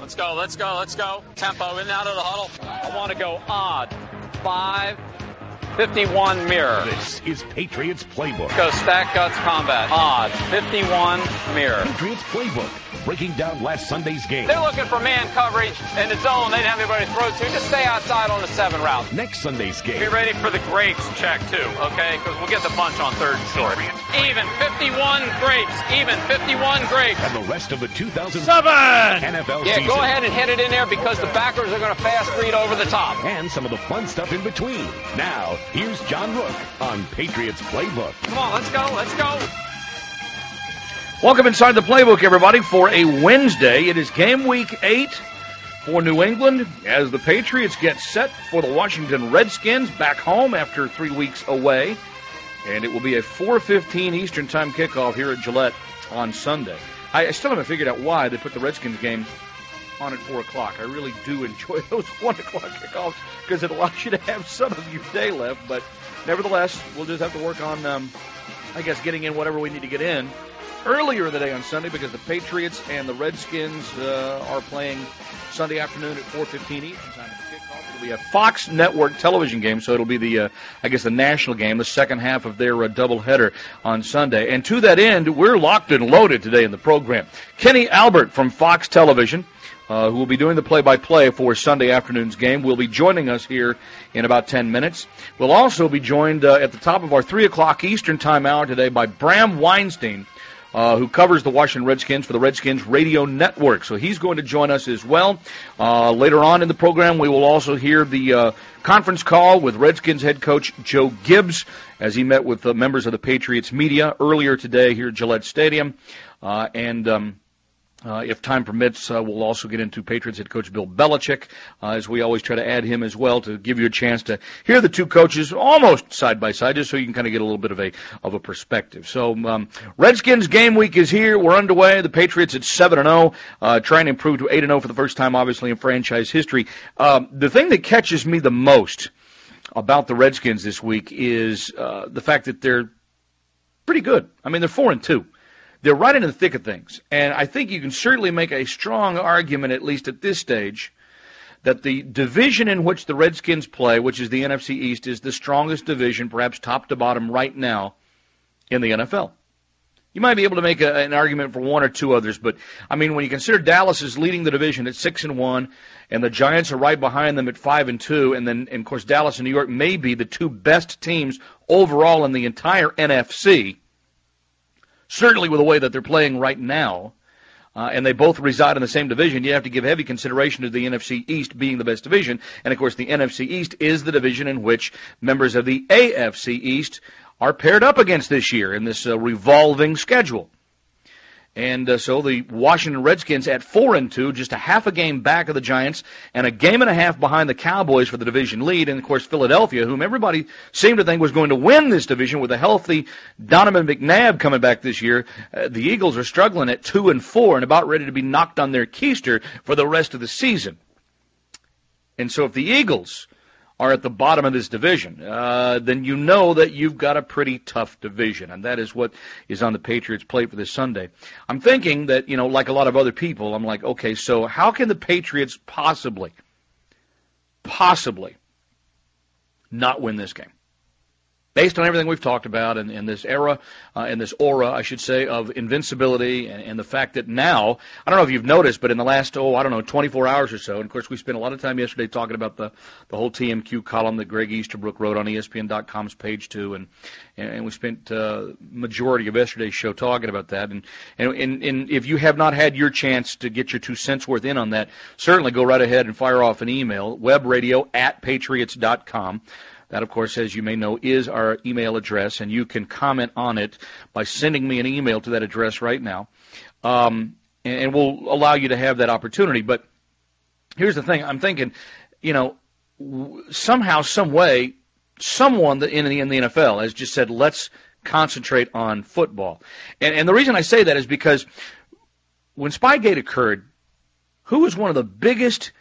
Let's go, let's go, let's go. Tempo, in and out of the huddle. I want to go odd. 5:51 mirror. This is Patriots Playbook. Go stack guts combat. Odd. 51 mirror. Patriots Playbook. Breaking down last Sunday's game. They're looking for man coverage in the zone. They didn't have anybody to throw to. Just stay outside on the 7 route. Next Sunday's game. Be ready for the grapes check, too, okay? Because we'll get the bunch on 3rd and short. Even 51 grapes. Even 51 grapes. And the rest of the 2007 NFL yeah, season. Go ahead and hit it in there because the backers are going to fast read over the top. And some of the fun stuff in between. Now, here's John Rook on Patriots Playbook. Come on, let's go, let's go. Welcome inside the Playbook, everybody, for a Wednesday. It is game week 8 for New England as the Patriots get set for the Washington Redskins back home after 3 weeks away. And it will be a 4:15 Eastern Time kickoff here at Gillette on Sunday. I still haven't figured out why they put the Redskins game on at 4 o'clock. I really do enjoy those 1 o'clock kickoffs because it allows you to have some of your day left. But nevertheless, we'll just have to work on, getting in whatever we need to get in earlier in the day on Sunday because the Patriots and the Redskins are playing Sunday afternoon at 4:15 Eastern Time at the kickoff. It'll be a Fox Network television game, so it'll be the national game, the second half of their doubleheader on Sunday. And to that end, we're locked and loaded today in the program. Kenny Albert from Fox Television, who will be doing the play-by-play for Sunday afternoon's game, will be joining us here in about 10 minutes. We'll also be joined at the top of our 3 o'clock Eastern Time hour today by Bram Weinstein, who covers the Washington Redskins for the Redskins Radio Network. So he's going to join us as well. Later on in the program, we will also hear the conference call with Redskins head coach Joe Gibbs as he met with members of the Patriots media earlier today here at Gillette Stadium. If time permits, we'll also get into Patriots head coach Bill Belichick, as we always try to add him as well to give you a chance to hear the two coaches almost side by side, just so you can kind of get a little bit of a perspective. So, Redskins game week is here. We're underway. The Patriots at 7-0, trying to improve to 8-0 for the first time, obviously, in franchise history. The thing that catches me the most about the Redskins this week is the fact that they're pretty good. I mean, they're 4-2. They're right in the thick of things, and I think you can certainly make a strong argument, at least at this stage, that the division in which the Redskins play, which is the NFC East, is the strongest division, perhaps top to bottom right now, in the NFL. You might be able to make an argument for one or two others, but, I mean, when you consider Dallas is leading the division at 6-1, and the Giants are right behind them at 5-2, and then, of course, Dallas and New York may be the two best teams overall in the entire NFC, certainly with the way that they're playing right now, and they both reside in the same division, you have to give heavy consideration to the NFC East being the best division. And, of course, the NFC East is the division in which members of the AFC East are paired up against this year in this revolving schedule. And so the Washington Redskins at 4-2, just a half a game back of the Giants, and a game and a half behind the Cowboys for the division lead. And, of course, Philadelphia, whom everybody seemed to think was going to win this division with a healthy Donovan McNabb coming back this year. The Eagles are struggling at 2-4 and about ready to be knocked on their keister for the rest of the season. And so if the Eagles are at the bottom of this division, then you know that you've got a pretty tough division, and that is what is on the Patriots' plate for this Sunday. I'm thinking that, like a lot of other people, I'm like, okay, so how can the Patriots possibly not win this game? Based on everything we've talked about in this era, in this aura, I should say, of invincibility and the fact that now, I don't know if you've noticed, but in the last, 24 hours or so, and of course we spent a lot of time yesterday talking about the whole TMQ column that Greg Easterbrook wrote on ESPN.com's page 2, and we spent majority of yesterday's show talking about that. And if you have not had your chance to get your 2 cents worth in on that, certainly go right ahead and fire off an email, webradio@patriots.com. That, of course, as you may know, is our email address, and you can comment on it by sending me an email to that address right now, and we'll allow you to have that opportunity. But here's the thing. I'm thinking, somehow, some way, someone in the NFL has just said, let's concentrate on football. And the reason I say that is because when Spygate occurred, who was one of the biggest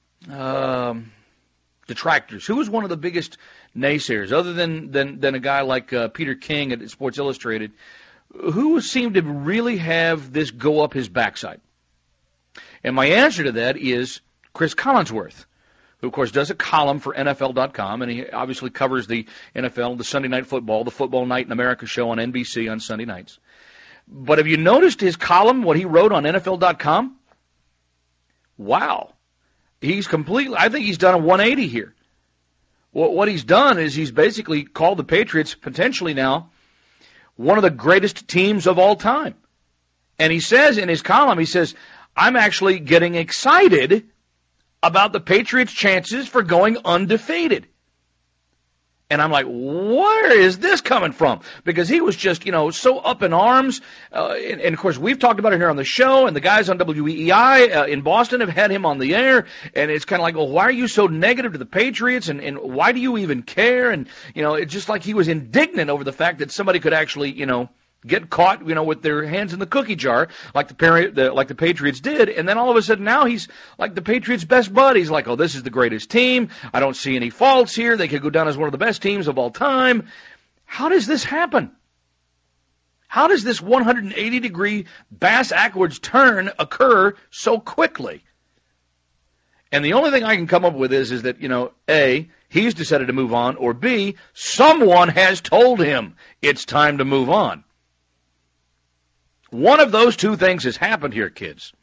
detractors? Who was one of the biggest naysayers, other than a guy like Peter King at Sports Illustrated, who seemed to really have this go up his backside? And my answer to that is Chris Collinsworth, who, of course, does a column for NFL.com, and he obviously covers the NFL, the Sunday Night Football, the Football Night in America show on NBC on Sunday nights. But have you noticed his column, what he wrote on NFL.com? Wow. I think he's done a 180 here. What he's done is he's basically called the Patriots potentially now one of the greatest teams of all time. And he says in his column, I'm actually getting excited about the Patriots' chances for going undefeated. And I'm like, where is this coming from? Because he was just, so up in arms. And, of course, we've talked about it here on the show, and the guys on WEEI in Boston have had him on the air. And it's kind of like, well, why are you so negative to the Patriots? And why do you even care? And, it's just like he was indignant over the fact that somebody could actually, get caught, with their hands in the cookie jar, like the Patriots did, and then all of a sudden now he's like the Patriots' best bud. He's like, oh, this is the greatest team. I don't see any faults here. They could go down as one of the best teams of all time. How does this happen? How does this 180-degree bass-ackwards turn occur so quickly? And the only thing I can come up with is that, A, he's decided to move on, or B, someone has told him it's time to move on. One of those two things has happened here, kids.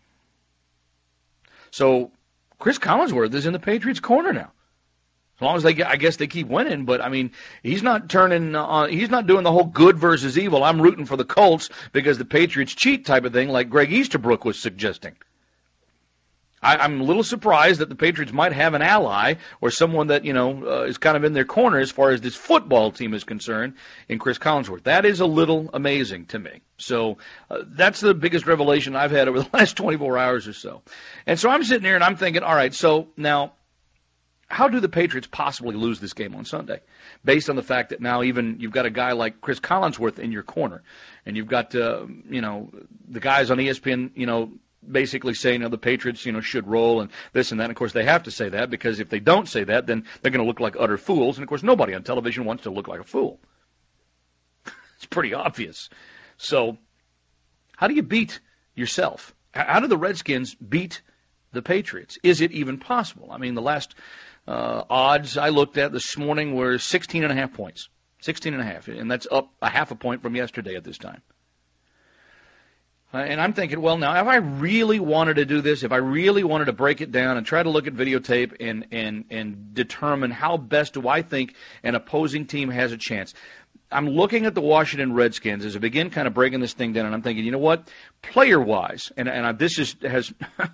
So Chris Collinsworth is in the Patriots' corner now. As long as I guess they keep winning, but I mean, he's not doing the whole good versus evil. I'm rooting for the Colts because the Patriots cheat type of thing, like Greg Easterbrook was suggesting. I'm a little surprised that the Patriots might have an ally or someone that, is kind of in their corner as far as this football team is concerned in Chris Collinsworth. That is a little amazing to me. So that's the biggest revelation I've had over the last 24 hours or so. And so I'm sitting here and I'm thinking, all right, so now how do the Patriots possibly lose this game on Sunday based on the fact that now even you've got a guy like Chris Collinsworth in your corner and you've got, the guys on ESPN, basically saying, the Patriots, should roll and this and that. And, of course, they have to say that because if they don't say that, then they're going to look like utter fools. And, of course, nobody on television wants to look like a fool. It's pretty obvious. So how do you beat yourself? How do the Redskins beat the Patriots? Is it even possible? I mean, the last odds I looked at this morning were 16.5 points. 16.5, and that's up a half a point from yesterday at this time. And I'm thinking, well, now, if I really wanted to do this, if I really wanted to break it down and try to look at videotape and determine how best do I think an opposing team has a chance, I'm looking at the Washington Redskins as I begin kind of breaking this thing down, and I'm thinking, you know what, player-wise, and this is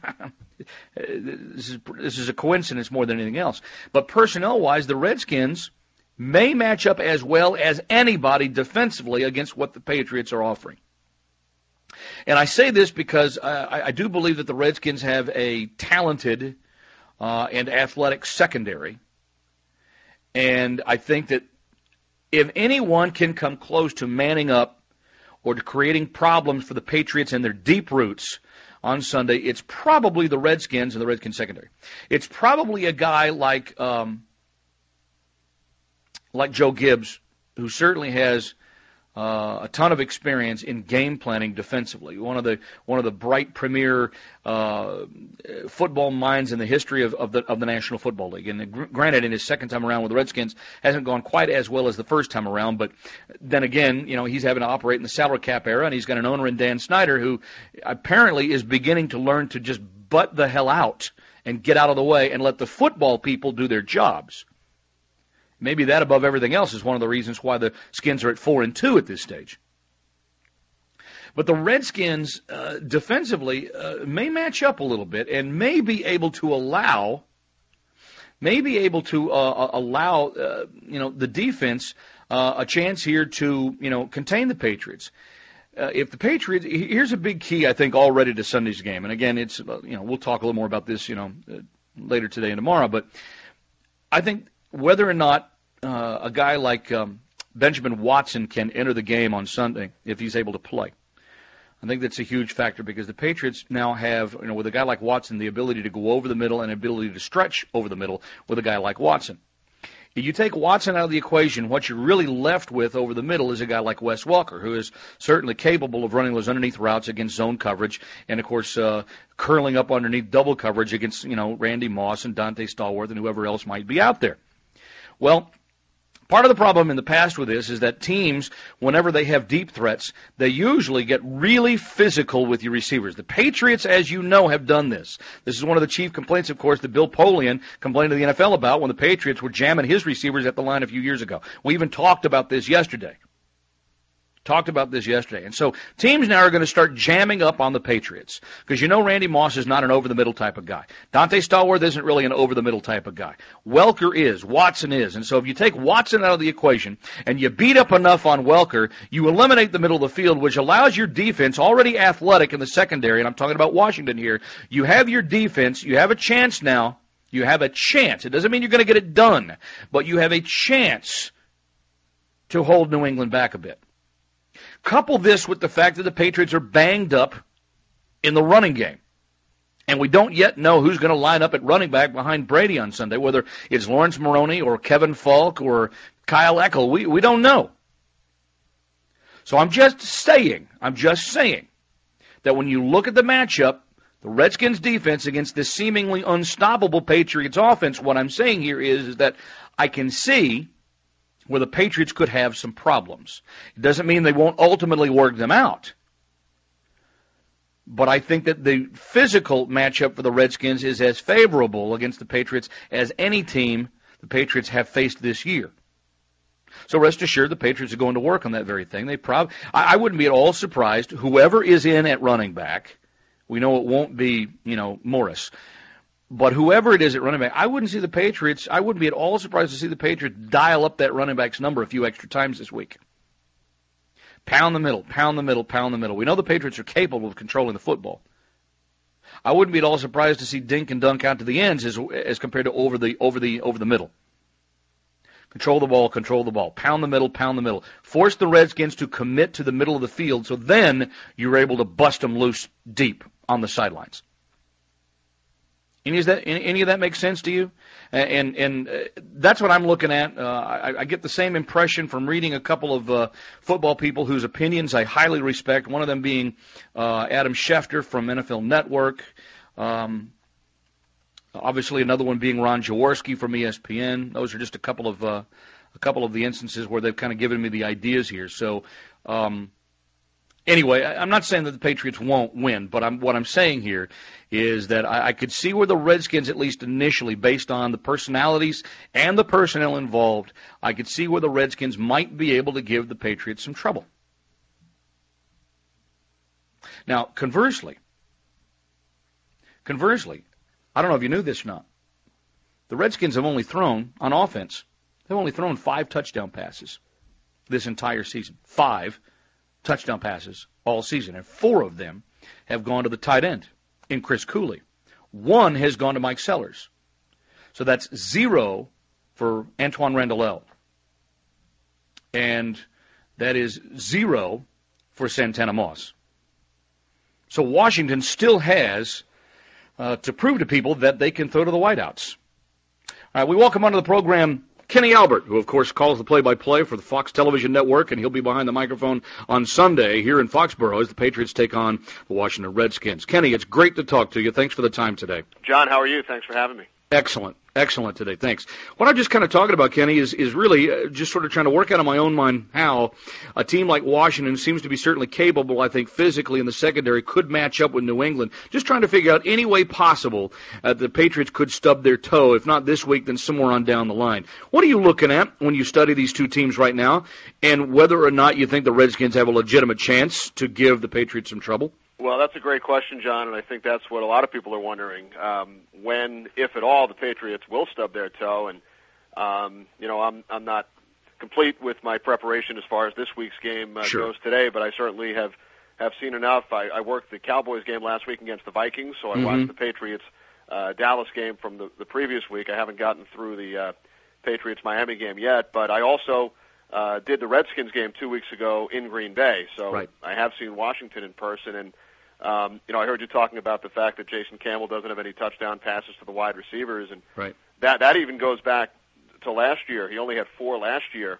a coincidence more than anything else, but personnel-wise, the Redskins may match up as well as anybody defensively against what the Patriots are offering. And I say this because I do believe that the Redskins have a talented and athletic secondary. And I think that if anyone can come close to manning up or to creating problems for the Patriots and their deep roots on Sunday, it's probably the Redskins and the Redskins secondary. It's probably a guy like Joe Gibbs, who certainly has a ton of experience in game planning defensively. One of the bright premier football minds in the history of the National Football League. And granted, in his second time around with the Redskins, hasn't gone quite as well as the first time around. But then again, he's having to operate in the salary cap era, and he's got an owner in Dan Snyder who apparently is beginning to learn to just butt the hell out and get out of the way and let the football people do their jobs. Maybe that above everything else is one of the reasons why the Skins are at 4-2 at this stage. But the Redskins defensively may match up a little bit and may be able to allow the defense a chance here to contain the Patriots. If the Patriots, here's a big key I think already to Sunday's game, and again it's we'll talk a little more about this later today and tomorrow, but I think whether or not a guy like Benjamin Watson can enter the game on Sunday if he's able to play, I think that's a huge factor because the Patriots now have, with a guy like Watson, the ability to go over the middle and ability to stretch over the middle with a guy like Watson. You take Watson out of the equation, what you're really left with over the middle is a guy like Wes Welker, who is certainly capable of running those underneath routes against zone coverage, and of course curling up underneath double coverage against Randy Moss and Dante Stallworth and whoever else might be out there. Well, part of the problem in the past with this is that teams, whenever they have deep threats, they usually get really physical with your receivers. The Patriots, as you know, have done this. This is one of the chief complaints, of course, that Bill Polian complained to the NFL about when the Patriots were jamming his receivers at the line a few years ago. We even talked about this yesterday. And so teams now are going to start jamming up on the Patriots because Randy Moss is not an over-the-middle type of guy. Dante Stallworth isn't really an over-the-middle type of guy. Welker is. Watson is. And so if you take Watson out of the equation and you beat up enough on Welker, you eliminate the middle of the field, which allows your defense, already athletic in the secondary, and I'm talking about Washington here, you have your defense, you have a chance now. You have a chance. It doesn't mean you're going to get it done, but you have a chance to hold New England back a bit. Couple this with the fact that the Patriots are banged up in the running game. And we don't yet know who's going to line up at running back behind Brady on Sunday, whether it's Lawrence Maroney or Kevin Falk or Kyle Eckel. We don't know. So I'm just saying that when you look at the matchup, the Redskins defense against this seemingly unstoppable Patriots offense, what I'm saying here is that I can see where the Patriots could have some problems. It doesn't mean they won't ultimately work them out. But I think that the physical matchup for the Redskins is as favorable against the Patriots as any team the Patriots have faced this year. So rest assured, the Patriots are going to work on that very thing. I wouldn't be at all surprised. Whoever is in at running back, we know it won't be, Morris. But whoever it is at running back, I wouldn't be at all surprised to see the Patriots dial up that running back's number a few extra times this week. Pound the middle. We know the Patriots are capable of controlling the football. I wouldn't be at all surprised to see dink and dunk out to the ends as compared to over the middle. Control the ball. Pound the middle. Force the Redskins to commit to the middle of the field so then you're able to bust them loose deep on the sidelines. Any of that make sense to you? And that's what I'm looking at. I get the same impression from reading a couple of football people whose opinions I highly respect, one of them being Adam Schefter from NFL Network, obviously another one being Ron Jaworski from ESPN. Those are just a couple of the instances where they've kind of given me the ideas here. So anyway, I'm not saying that the Patriots won't win, but what I'm saying here is that I could see where the Redskins, at least initially, based on the personalities and the personnel involved, I could see where the Redskins might be able to give the Patriots some trouble. Now, conversely, I don't know if you knew this or not, the Redskins have only thrown, on offense, they've only thrown 5 touchdown passes this entire season. 5 touchdown passes all season, and 4 of them have gone to the tight end in Chris Cooley. 1 has gone to Mike Sellers. So that's 0 for Antoine Randall. And that is 0 for Santana Moss. So Washington still has to prove to people that they can throw to the wideouts. All right, we welcome onto the program Kenny Albert, who, of course, calls the play-by-play for the Fox Television Network, and he'll be behind the microphone on Sunday here in Foxborough as the Patriots take on the Washington Redskins. Kenny, it's great to talk to you. Thanks for the time today. John, how are you? Thanks for having me. Excellent today. Thanks. What I'm just kind of talking about, Kenny, is really just sort of trying to work out in my own mind how a team like Washington seems to be certainly capable, I think, physically in the secondary, could match up with New England. Just trying to figure out any way possible the Patriots could stub their toe, if not this week, then somewhere on down the line. What are you looking at when you study these two teams right now, and whether or not you think the Redskins have a legitimate chance to give the Patriots some trouble? Well, that's a great question, John, and I think that's what a lot of people are wondering. When, if at all, the Patriots will stub their toe. And, I'm not complete with my preparation as far as this week's game goes today, but I certainly have seen enough. I worked the Cowboys game last week against the Vikings, so I watched the Patriots Dallas game from the previous week. I haven't gotten through the Patriots-Miami game yet, but I also did the Redskins game 2 weeks ago in Green Bay. So right. I have seen Washington in person, and I heard you talking about the fact that Jason Campbell doesn't have any touchdown passes to the wide receivers, and right. that even goes back to last year. He only had 4 last year.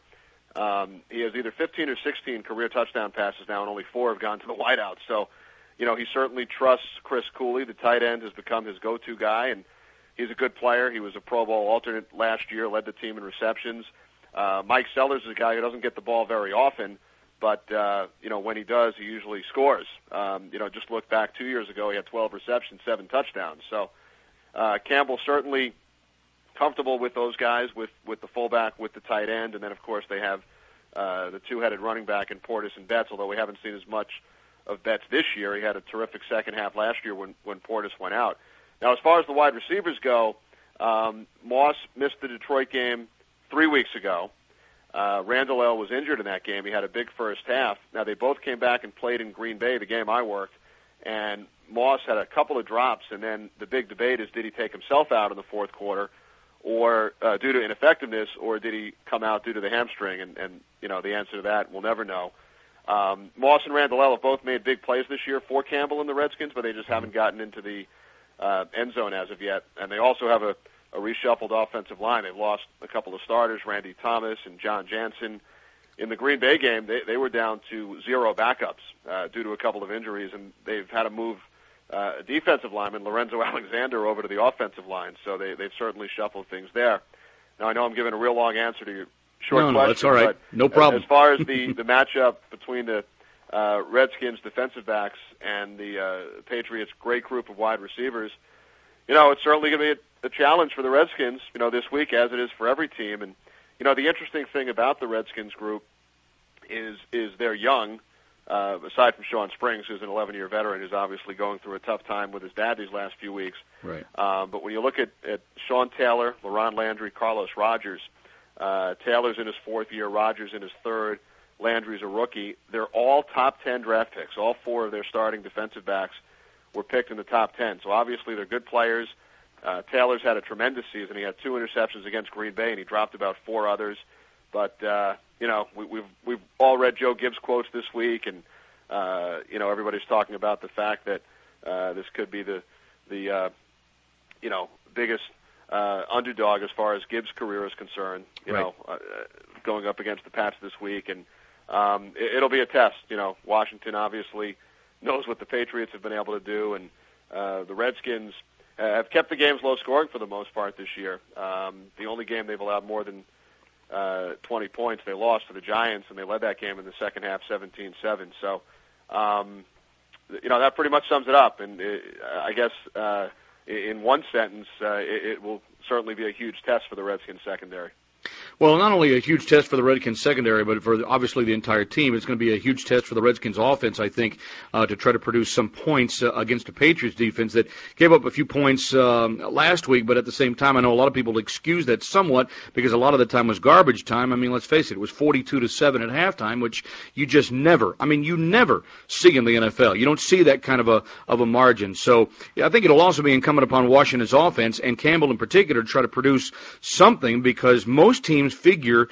He has either 15 or 16 career touchdown passes now, and only 4 have gone to the wideout. So, he certainly trusts Chris Cooley. The tight end has become his go-to guy, and he's a good player. He was a Pro Bowl alternate last year, led the team in receptions. Mike Sellers is a guy who doesn't get the ball very often, but, when he does, he usually scores. Just look back 2 years ago, he had 12 receptions, 7 touchdowns. So Campbell certainly comfortable with those guys, with the fullback, with the tight end, and then, of course, they have the two-headed running back in Portis and Betts, although we haven't seen as much of Betts this year. He had a terrific second half last year when Portis went out. Now, as far as the wide receivers go, Moss missed the Detroit game 3 weeks ago. Randall L. was injured in that game. He had a big first half. Now, they both came back and played in Green Bay, the game I worked, and Moss had a couple of drops, and then the big debate is, did he take himself out in the fourth quarter or due to ineffectiveness, or did he come out due to the hamstring? And the answer to that we'll never know. Moss and Randall L. have both made big plays this year for Campbell and the Redskins, but they just haven't gotten into the end zone as of yet. And they also have a reshuffled offensive line. They've lost a couple of starters, Randy Thomas and John Jansen. In the Green Bay game, they were down to 0 backups due to a couple of injuries, and they've had to move defensive lineman Lorenzo Alexander over to the offensive line, so they've certainly shuffled things there. Now, I know I'm giving a real long answer to your short question. No, that's all right. No problem. As far as the matchup between the Redskins defensive backs and the Patriots' great group of wide receivers, it's certainly going to be a challenge for the Redskins, this week, as it is for every team. And, the interesting thing about the Redskins group is they're young, aside from Sean Springs, who's an 11-year veteran, who's obviously going through a tough time with his dad these last few weeks. Right. But when you look at Sean Taylor, LaRon Landry, Carlos Rogers, Taylor's in his 4th year, Rogers in his 3rd, Landry's a rookie. They're all top 10 draft picks. All 4 of their starting defensive backs were picked in the top 10. So obviously they're good players. Taylor's had a tremendous season. He had 2 interceptions against Green Bay, and he dropped about 4 others. But we've all read Joe Gibbs quotes this week, and everybody's talking about the fact that this could be the biggest underdog as far as Gibbs' career is concerned. Going up against the Pats this week, and it'll be a test. Washington obviously knows what the Patriots have been able to do, and the Redskins have kept the games low scoring for the most part this year. The only game they've allowed more than 20 points, they lost to the Giants, and they led that game in the second half 17-7. So, that pretty much sums it up. And I guess in one sentence, it will certainly be a huge test for the Redskins secondary. Well, not only a huge test for the Redskins secondary, but for obviously the entire team. It's going to be a huge test for the Redskins offense, I think, to try to produce some points against the Patriots defense that gave up a few points last week, but at the same time, I know a lot of people excuse that somewhat because a lot of the time was garbage time. I mean, let's face it, it was 42-7 at halftime, which you just never see in the NFL. You don't see that kind of a margin. So I think it'll also be incumbent upon Washington's offense, and Campbell in particular, to try to produce something, because most teams figure,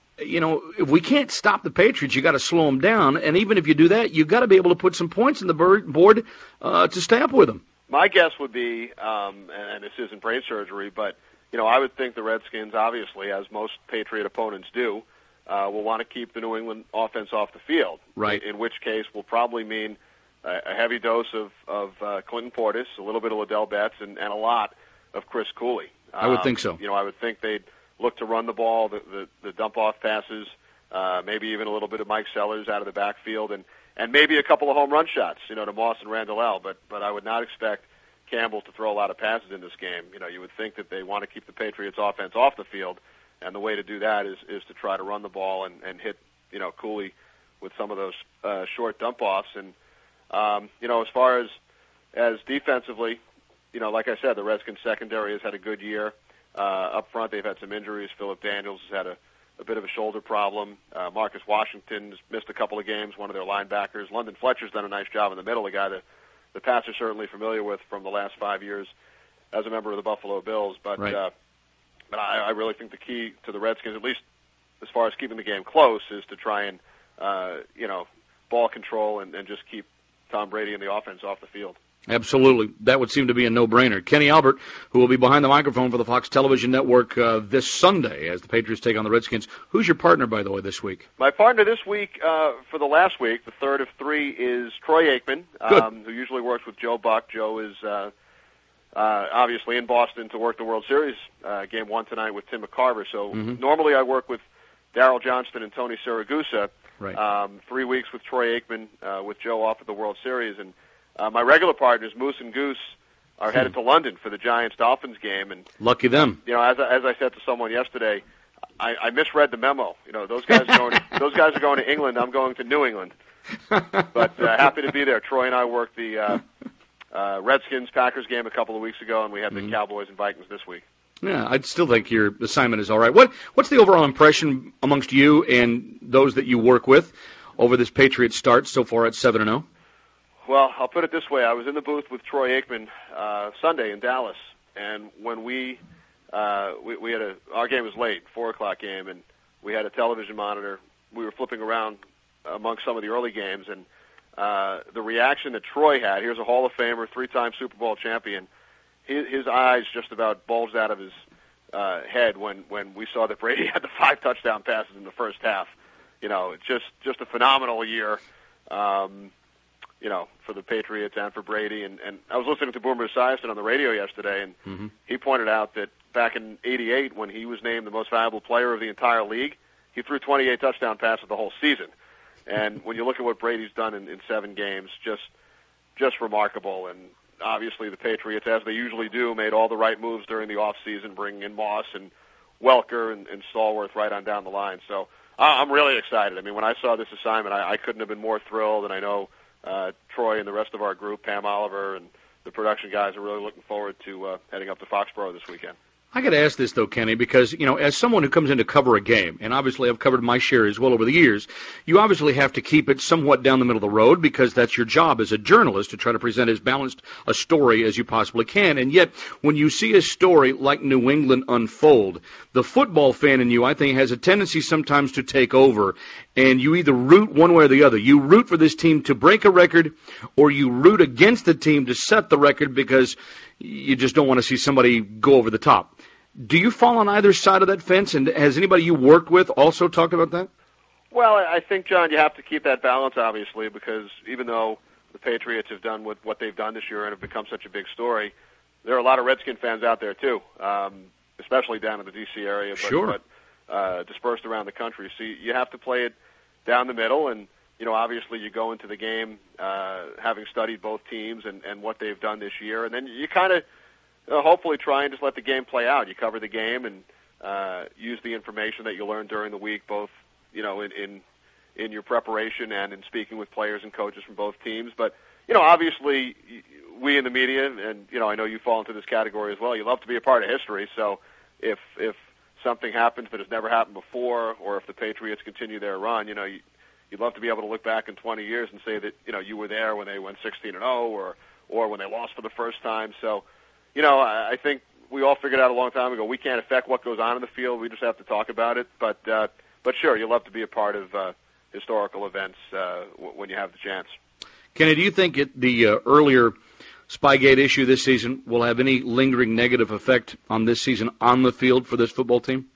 if we can't stop the Patriots, you got to slow them down. And even if you do that, you've got to be able to put some points on the board to stay up with them. My guess would be, and this isn't brain surgery, but I would think the Redskins, obviously, as most Patriot opponents do, will want to keep the New England offense off the field. Right. In which case will probably mean a heavy dose of Clinton Portis, a little bit of Liddell Betts, and a lot of Chris Cooley. I would think so. I would think they'd look to run the ball, the dump-off passes, maybe even a little bit of Mike Sellers out of the backfield, and maybe a couple of home run shots, to Moss and Randall L. But I would not expect Campbell to throw a lot of passes in this game. You would think that they want to keep the Patriots' offense off the field, and the way to do that is to try to run the ball and hit, Cooley with some of those short dump-offs. And, as far as defensively, like I said, the Redskins secondary has had a good year. Up front, they've had some injuries. Philip Daniels has had a bit of a shoulder problem. Marcus Washington has missed a couple of games, one of their linebackers. London Fletcher's done a nice job in the middle, a guy that the Pats are certainly familiar with from the last 5 years as a member of the Buffalo Bills. But right. But I really think the key to the Redskins, at least as far as keeping the game close, is to try and, ball control and just keep Tom Brady and the offense off the field. Absolutely. That would seem to be a no-brainer. Kenny Albert, who will be behind the microphone for the Fox Television Network this Sunday as the Patriots take on the Redskins. Who's your partner, by the way, this week? My partner this week, for the last week, the third of three, is Troy Aikman, who usually works with Joe Buck. Joe is obviously in Boston to work the World Series Game 1 tonight with Tim McCarver. So normally I work with Darryl Johnston and Tony Siragusa. Right. 3 weeks with Troy Aikman with Joe off at the World Series. And my regular partners, Moose and Goose, are headed to London for the Giants-Dolphins game. And lucky them. You know, as I said to someone yesterday, I misread the memo. You know, those guys are going to England. I'm going to New England. But happy to be there. Troy and I worked the Redskins-Packers game a couple of weeks ago, and we had the Cowboys and Vikings this week. Yeah, I'd still think your assignment is all right. What's the overall impression amongst you and those that you work with over this Patriots start so far at 7-0? Well, I'll put it this way. I was in the booth with Troy Aikman Sunday in Dallas, and when we had our game was late, 4:00 game, and we had a television monitor. We were flipping around among some of the early games, and the reaction that Troy had, here's a Hall of Famer, 3-time Super Bowl champion, his eyes just about bulged out of his head when we saw that Brady had the 5 touchdown passes in the first half. You know, just a phenomenal year, you know, for the Patriots and for Brady. And I was listening to Boomer Esiason on the radio yesterday, and he pointed out that back in '88, when he was named the most valuable player of the entire league, he threw 28 touchdown passes the whole season. And when you look at what Brady's done in 7 games, just remarkable. And obviously the Patriots, as they usually do, made all the right moves during the offseason, bringing in Moss and Welker and Stallworth right on down the line. So I'm really excited. I mean, when I saw this assignment, I couldn't have been more thrilled, and I know Troy and the rest of our group, Pam Oliver and the production guys, are really looking forward to heading up to Foxborough this weekend. I got to ask this, though, Kenny, because, you know, as someone who comes in to cover a game, and obviously I've covered my share as well over the years, you obviously have to keep it somewhat down the middle of the road because that's your job as a journalist, to try to present as balanced a story as you possibly can. And yet, when you see a story like New England unfold, the football fan in you, I think, has a tendency sometimes to take over, and you either root one way or the other. You root for this team to break a record, or you root against the team to set the record because you just don't want to see somebody go over the top. Do you fall on either side of that fence, and has anybody you worked with also talked about that? Well, I think, John, you have to keep that balance, obviously, because even though the Patriots have done what they've done this year and have become such a big story, there are a lot of Redskin fans out there, too, especially down in the D.C. area, but dispersed around the country. So you have to play it down the middle, and, you know, obviously you go into the game having studied both teams and what they've done this year, and then you kind of hopefully try and just let the game play out. You cover the game and use the information that you learn during the week, both, you know, in your preparation and in speaking with players and coaches from both teams. But, you know, obviously we in the media, and, you know, I know you fall into this category as well, you love to be a part of history. So if something happens that has never happened before, or if the Patriots continue their run, you know, you'd love to be able to look back in 20 years and say that, you know, you were there when they went 16-0 or when they lost for the first time. So, you know, I think we all figured out a long time ago we can't affect what goes on in the field. We just have to talk about it. But sure, you love to be a part of historical events when you have the chance. Kenny, do you think the earlier Spygate issue this season will have any lingering negative effect on this season on the field for this football team?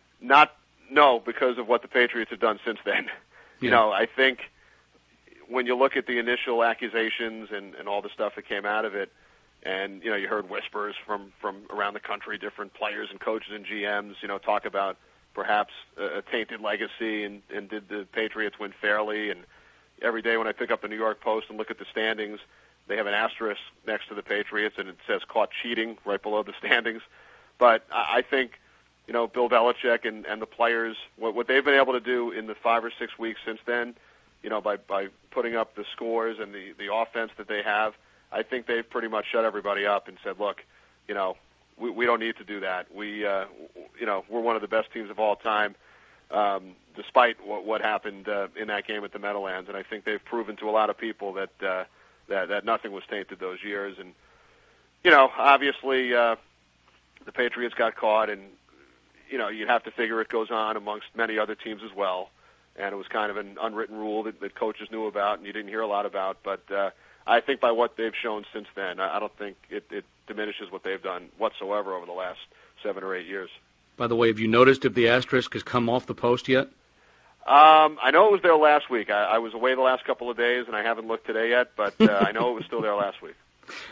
No, because of what the Patriots have done since then. You know, I think when you look at the initial accusations and all the stuff that came out of it, and, you know, you heard whispers from around the country, different players and coaches and GMs, you know, talk about perhaps a tainted legacy and did the Patriots win fairly. And every day when I pick up the New York Post and look at the standings, they have an asterisk next to the Patriots, and it says caught cheating right below the standings. But I think, you know, Bill Belichick and the players, what they've been able to do in the 5 or 6 weeks since then, you know, by putting up the scores and the offense that they have, I think they've pretty much shut everybody up and said, look, you know, we don't need to do that. We, you know, we're one of the best teams of all time, despite what happened in that game at the Meadowlands. And I think they've proven to a lot of people that nothing was tainted those years. And, you know, obviously the Patriots got caught, and, you know, you'd have to figure it goes on amongst many other teams as well. And it was kind of an unwritten rule that coaches knew about and you didn't hear a lot about. But I think by what they've shown since then, I don't think it diminishes what they've done whatsoever over the last 7 or 8 years. By the way, have you noticed if the asterisk has come off the post yet? I know it was there last week. I was away the last couple of days, and I haven't looked today yet, but I know it was still there last week.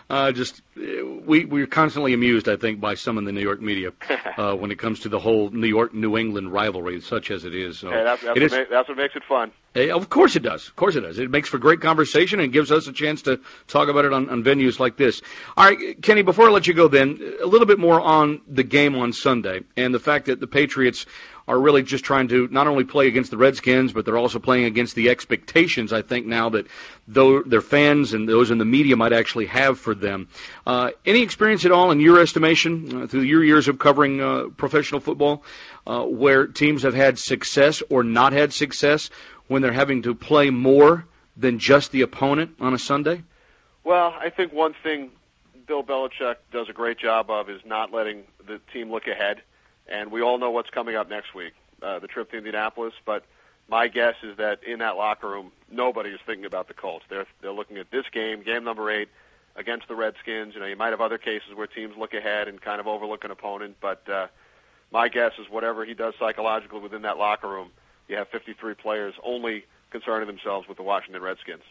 We're constantly amused, I think, by some in the New York media when it comes to the whole New York-New England rivalry, such as it is. So hey, that's what makes it fun. Hey, of course it does. Of course it does. It makes for great conversation and gives us a chance to talk about it on venues like this. All right, Kenny, before I let you go then, a little bit more on the game on Sunday and the fact that the Patriots are really just trying to not only play against the Redskins, but they're also playing against the expectations, I think, now that their fans and those in the media might actually have for them. Any experience at all, in your estimation, through your years of covering professional football, where teams have had success or not had success when they're having to play more than just the opponent on a Sunday? Well, I think one thing Bill Belichick does a great job of is not letting the team look ahead. And we all know what's coming up next week, the trip to Indianapolis. But my guess is that in that locker room, nobody is thinking about the Colts. They're looking at this game number 8, against the Redskins. You might have other cases where teams look ahead and kind of overlook an opponent. But my guess is whatever he does psychologically within that locker room, you have 53 players only concerning themselves with the Washington Redskins.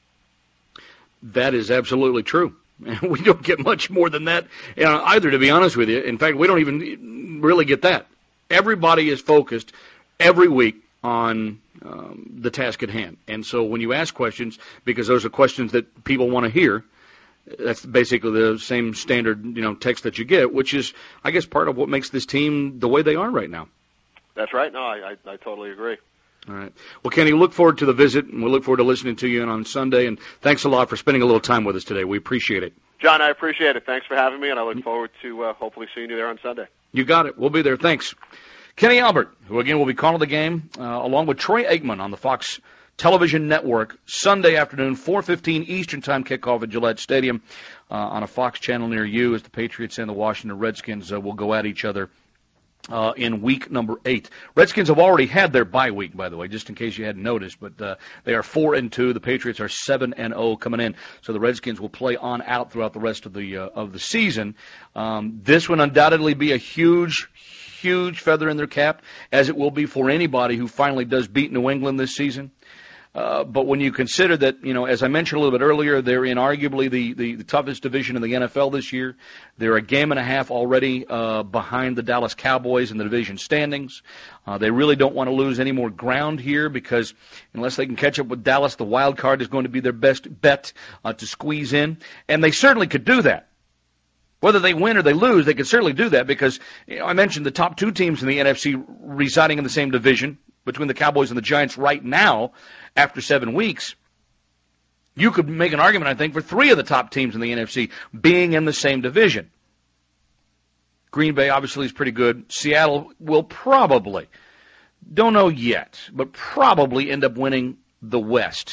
That is absolutely true. We don't get much more than that either, to be honest with you. In fact, we don't even really get that. Everybody is focused every week on the task at hand. And so when you ask questions, because those are questions that people want to hear, that's basically the same standard text that you get, which is, I guess, part of what makes this team the way they are right now. That's right. No, I totally agree. All right. Well, Kenny, look forward to the visit, and we'll look forward to listening to you on Sunday. And thanks a lot for spending a little time with us today. We appreciate it. John, I appreciate it. Thanks for having me, and I look forward to hopefully seeing you there on Sunday. You got it. We'll be there. Thanks. Kenny Albert, who, again, will be calling the game, along with Troy Aikman on the Fox Television Network, Sunday afternoon, 4:15 Eastern Time kickoff at Gillette Stadium on a Fox channel near you as the Patriots and the Washington Redskins will go at each other in week number 8. Redskins have already had their bye week, by the way, just in case you hadn't noticed, but they are 4-2. The Patriots are 7-0 coming in, so the Redskins will play on out throughout the rest of the season. This would undoubtedly be a huge feather in their cap, as it will be for anybody who finally does beat New England this season. But when you consider that, as I mentioned a little bit earlier, they're in arguably the toughest division in the NFL this year. They're a game and a half already behind the Dallas Cowboys in the division standings. They really don't want to lose any more ground here because unless they can catch up with Dallas, the wild card is going to be their best bet to squeeze in. And they certainly could do that. Whether they win or they lose, they could certainly do that because I mentioned the top 2 teams in the NFC residing in the same division between the Cowboys and the Giants right now after 7 weeks. You could make an argument, I think, for 3 of the top teams in the NFC being in the same division. Green Bay obviously is pretty good. Seattle will probably, don't know yet, but probably end up winning the West.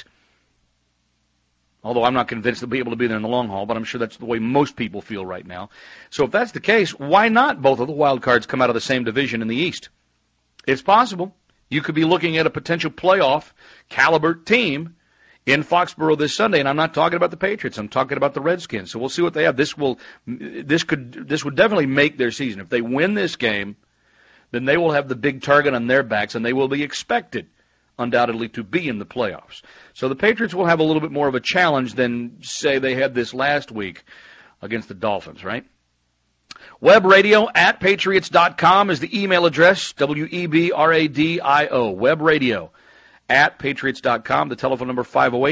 Although I'm not convinced they'll be able to be there in the long haul, but I'm sure that's the way most people feel right now. So if that's the case, why not both of the wild cards come out of the same division in the East? It's possible. You could be looking at a potential playoff caliber team in Foxborough this Sunday, and I'm not talking about the Patriots. I'm talking about the Redskins. So we'll see what they have. This would definitely make their season. If they win this game, then they will have the big target on their backs, and they will be expected, undoubtedly, to be in the playoffs. So the Patriots will have a little bit more of a challenge than, say, they had this last week against the Dolphins, right? Web radio at patriots.com is the email address, WEBRADIO, web radio at patriots.com. The telephone number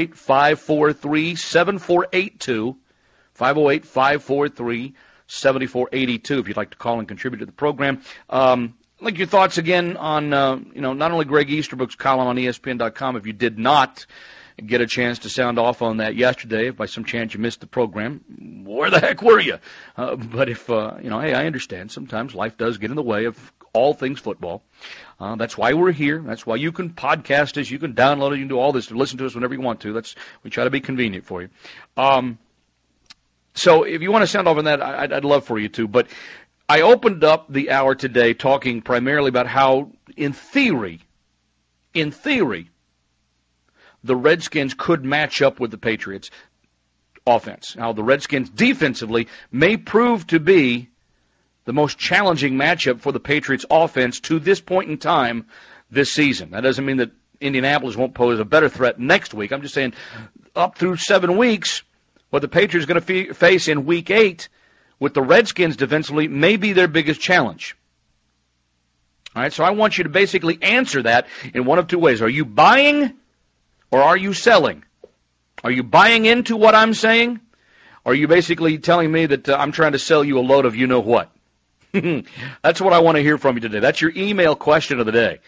508-543-7482, 508-543-7482 if you'd like to call and contribute to the program. Like your thoughts again on, not only Greg Easterbrook's column on ESPN.com. If you did not get a chance to sound off on that yesterday, if by some chance you missed the program, where the heck were you? But if, hey, I understand. Sometimes life does get in the way of all things football. That's why we're here. That's why you can podcast us. You can download it. You can do all this to listen to us whenever you want to. We try to be convenient for you. So if you want to sound off on that, I'd love for you to. But I opened up the hour today talking primarily about how, in theory, the Redskins could match up with the Patriots. offense. Now, the Redskins defensively may prove to be the most challenging matchup for the Patriots offense to this point in time this season. That doesn't mean that Indianapolis won't pose a better threat next week. I'm just saying up through 7 weeks, what the Patriots are going to face in Week 8 with the Redskins defensively may be their biggest challenge. All right, so I want you to basically answer that in one of two ways. Are you buying or are you selling? Are you buying into what I'm saying? Or are you basically telling me that I'm trying to sell you a load of you-know-what? That's what I want to hear from you today. That's your email question of the day.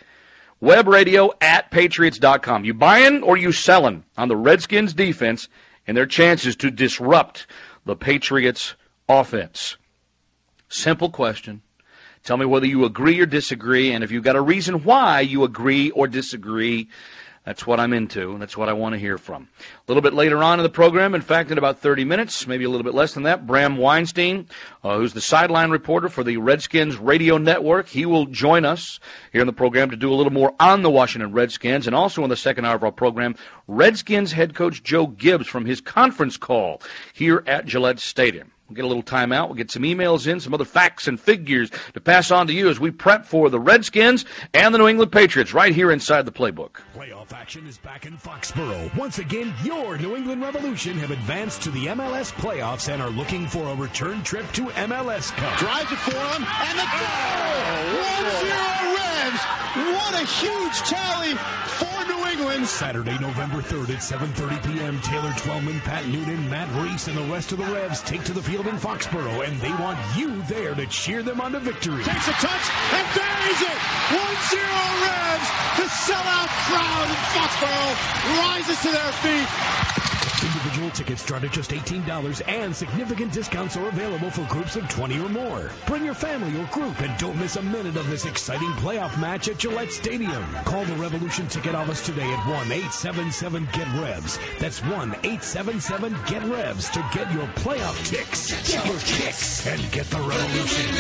webradio@patriots.com. You buying or you selling on the Redskins defense and their chances to disrupt the Patriots offense? Simple question. Tell me whether you agree or disagree, and if you've got a reason why you agree or disagree, that's what I'm into, and that's what I want to hear from. A little bit later on in the program, in fact, in about 30 minutes, maybe a little bit less than that, Bram Weinstein, who's the sideline reporter for the Redskins radio network, he will join us here in the program to do a little more on the Washington Redskins, and also in the second hour of our program, Redskins head coach Joe Gibbs from his conference call here at Gillette Stadium. We'll get a little time out. We'll get some emails in, some other facts and figures to pass on to you as we prep for the Redskins and the New England Patriots right here inside the playbook. Playoff action is back in Foxborough. Once again, your New England Revolution have advanced to the MLS playoffs and are looking for a return trip to MLS Cup. Drives it for him, and the goal! 1-0 Revs! What a huge tally for New England! Saturday, November 3rd at 7:30 p.m., Taylor Twellman, Pat Noonan, Matt Reese, and the rest of the Revs take to the field in Foxborough, and they want you there to cheer them on to victory. Takes a touch and buries it! 1-0 Revs! The sellout crowd in Foxborough rises to their feet. Individual tickets start at just $18, and significant discounts are available for groups of 20 or more. Bring your family or group and don't miss a minute of this exciting playoff match at Gillette Stadium. Call the Revolution Ticket Office today at 1-877-GET-REVS. That's 1-877-GET-REVS to get your playoff ticks. Get your kicks and get the Revolution.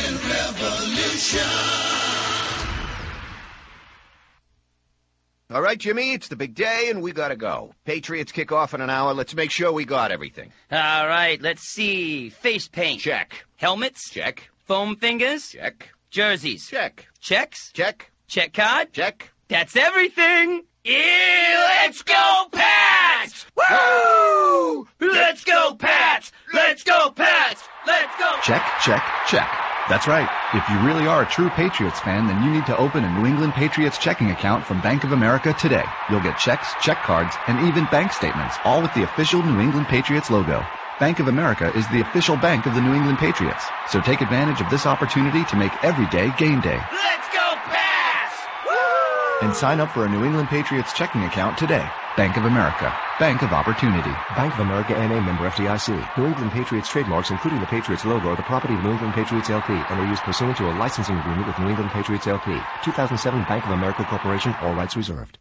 All right, Jimmy, it's the big day, and we got to go. Patriots kick off in an hour. Let's make sure we got everything. All right, let's see. Face paint. Check. Helmets. Check. Foam fingers. Check. Jerseys. Check. Checks. Check. Check card. Check. That's everything. Let's go, Pats! Woo! Let's go, Pats! Let's go, Pats! Let's go! Check, check, check. That's right. If you really are a true Patriots fan, then you need to open a New England Patriots checking account from Bank of America today. You'll get checks, check cards, and even bank statements, all with the official New England Patriots logo. Bank of America is the official bank of the New England Patriots. So take advantage of this opportunity to make every day game day. Let's go, Pats! Woo! And sign up for a New England Patriots checking account today. Bank of America. Bank of Opportunity. Bank of America N.A. member FDIC. New England Patriots trademarks, including the Patriots logo, are the property of New England Patriots LP and are used pursuant to a licensing agreement with New England Patriots LP. 2007 Bank of America Corporation. All rights reserved.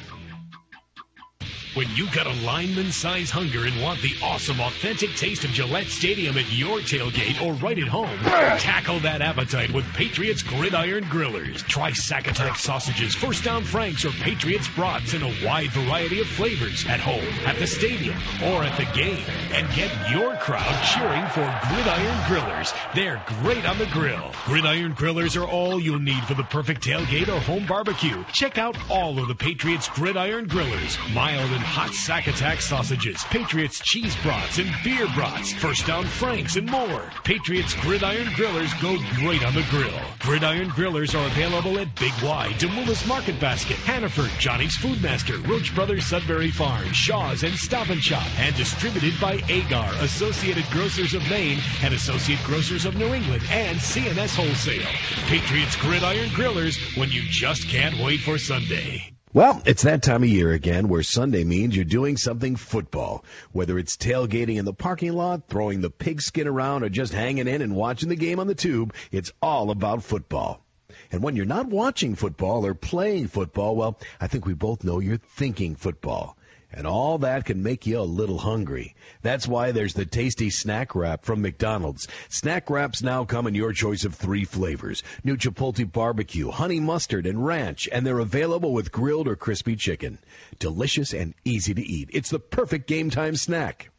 When you got a lineman-size hunger and want the awesome, authentic taste of Gillette Stadium at your tailgate or right at home, tackle that appetite with Patriots Gridiron Grillers. Try Sack-Attack sausages, First Down Franks, or Patriots brats in a wide variety of flavors at home, at the stadium, or at the game. And get your crowd cheering for Gridiron Grillers. They're great on the grill. Gridiron Grillers are all you'll need for the perfect tailgate or home barbecue. Check out all of the Patriots Gridiron Grillers. Mild and hot Sack-Attack sausages, Patriots cheese brats and beer brats, First Down Franks, and more. Patriots Gridiron Grillers go great on the grill. Gridiron Grillers are available at Big Y, Demoulas Market Basket, Hannaford, Johnny's Food Master, Roach Brothers Sudbury Farm, Shaw's, and Stop and Shop, and distributed by Agar, Associated Grocers of Maine, and Associate Grocers of New England, and CNS Wholesale. Patriots Gridiron Grillers, when you just can't wait for Sunday. Well, it's that time of year again where Sunday means you're doing something football. Whether it's tailgating in the parking lot, throwing the pigskin around, or just hanging in and watching the game on the tube, it's all about football. And when you're not watching football or playing football, well, I think we both know you're thinking football. And all that can make you a little hungry. That's why there's the tasty Snack Wrap from McDonald's. Snack Wraps now come in your choice of 3 flavors. New Chipotle Barbecue, Honey Mustard, and Ranch. And they're available with grilled or crispy chicken. Delicious and easy to eat. It's the perfect game time snack.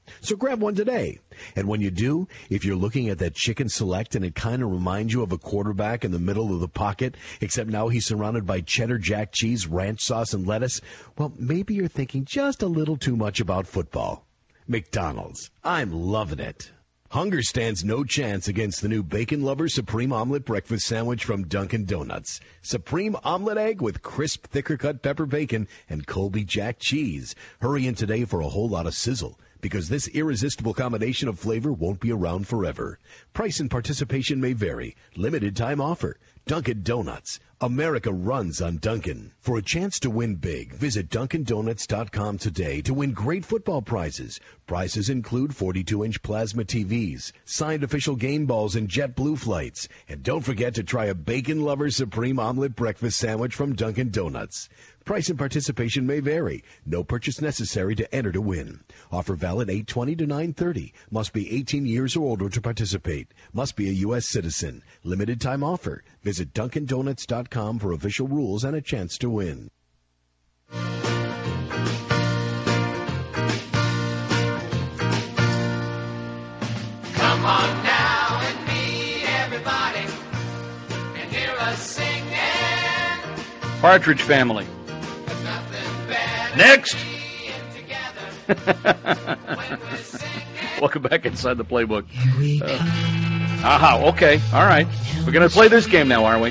So grab one today. And when you do, if you're looking at that chicken select and it kind of reminds you of a quarterback in the middle of the pocket, except now he's surrounded by cheddar jack cheese, ranch sauce, and lettuce, well, maybe you're thinking just a little too much about football. McDonald's. I'm loving it. Hunger stands no chance against the new Bacon Lover Supreme Omelet Breakfast Sandwich from Dunkin' Donuts. Supreme omelet egg with crisp, thicker-cut pepper bacon and Colby Jack cheese. Hurry in today for a whole lot of sizzle, because this irresistible combination of flavor won't be around forever. Price and participation may vary. Limited time offer. Dunkin' Donuts. America runs on Dunkin'. For a chance to win big, visit DunkinDonuts.com today to win great football prizes. Prizes include 42-inch plasma TVs, signed official game balls, and JetBlue flights. And don't forget to try a Bacon Lover Supreme Omelet Breakfast Sandwich from Dunkin' Donuts. Price and participation may vary. No purchase necessary to enter to win. Offer valid 8/20 to 9/30. Must be 18 years or older to participate. Must be a U.S. citizen. Limited time offer. Visit DunkinDonuts.com for official rules and a chance to win. Come on now and meet everybody and hear us singing. Partridge Family. Next. Welcome back inside the playbook. Okay. All right. We're going to play this game now, aren't we?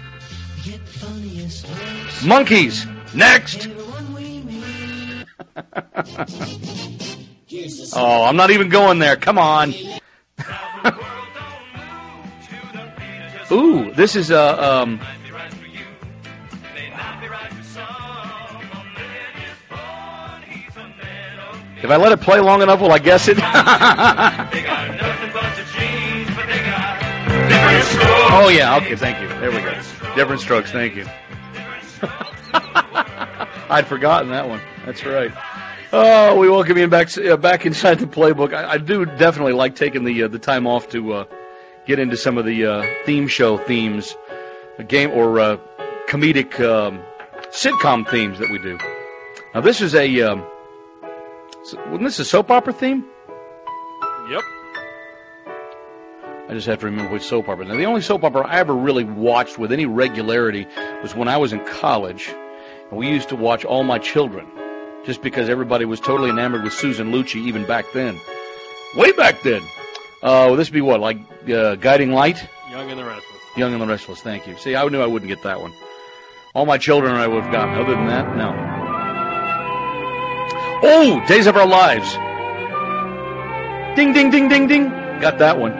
Monkeys. Next. Oh, I'm not even going there. Come on. Ooh, this is if I let it play long enough, will I guess it? Oh, yeah. Okay, thank you. There we go. Different Strokes. Thank you. I'd forgotten that one. That's right. Oh, we welcome you back inside the playbook. I do definitely like taking the time off to get into some of the theme show themes, game or comedic sitcom themes that we do. Now, this is wasn't this a soap opera theme? Yep. I just have to remember which soap opera. Now, the only soap opera I ever really watched with any regularity was when I was in college, and we used to watch All My Children, just because everybody was totally enamored with Susan Lucci even back then. Way back then. Would this be what, like Guiding Light? Young and the Restless. Young and the Restless, thank you. See, I knew I wouldn't get that one. All My Children I would have gotten. Other than that, no. Oh, Days of Our Lives. Ding, ding, ding, ding, ding. Got that one.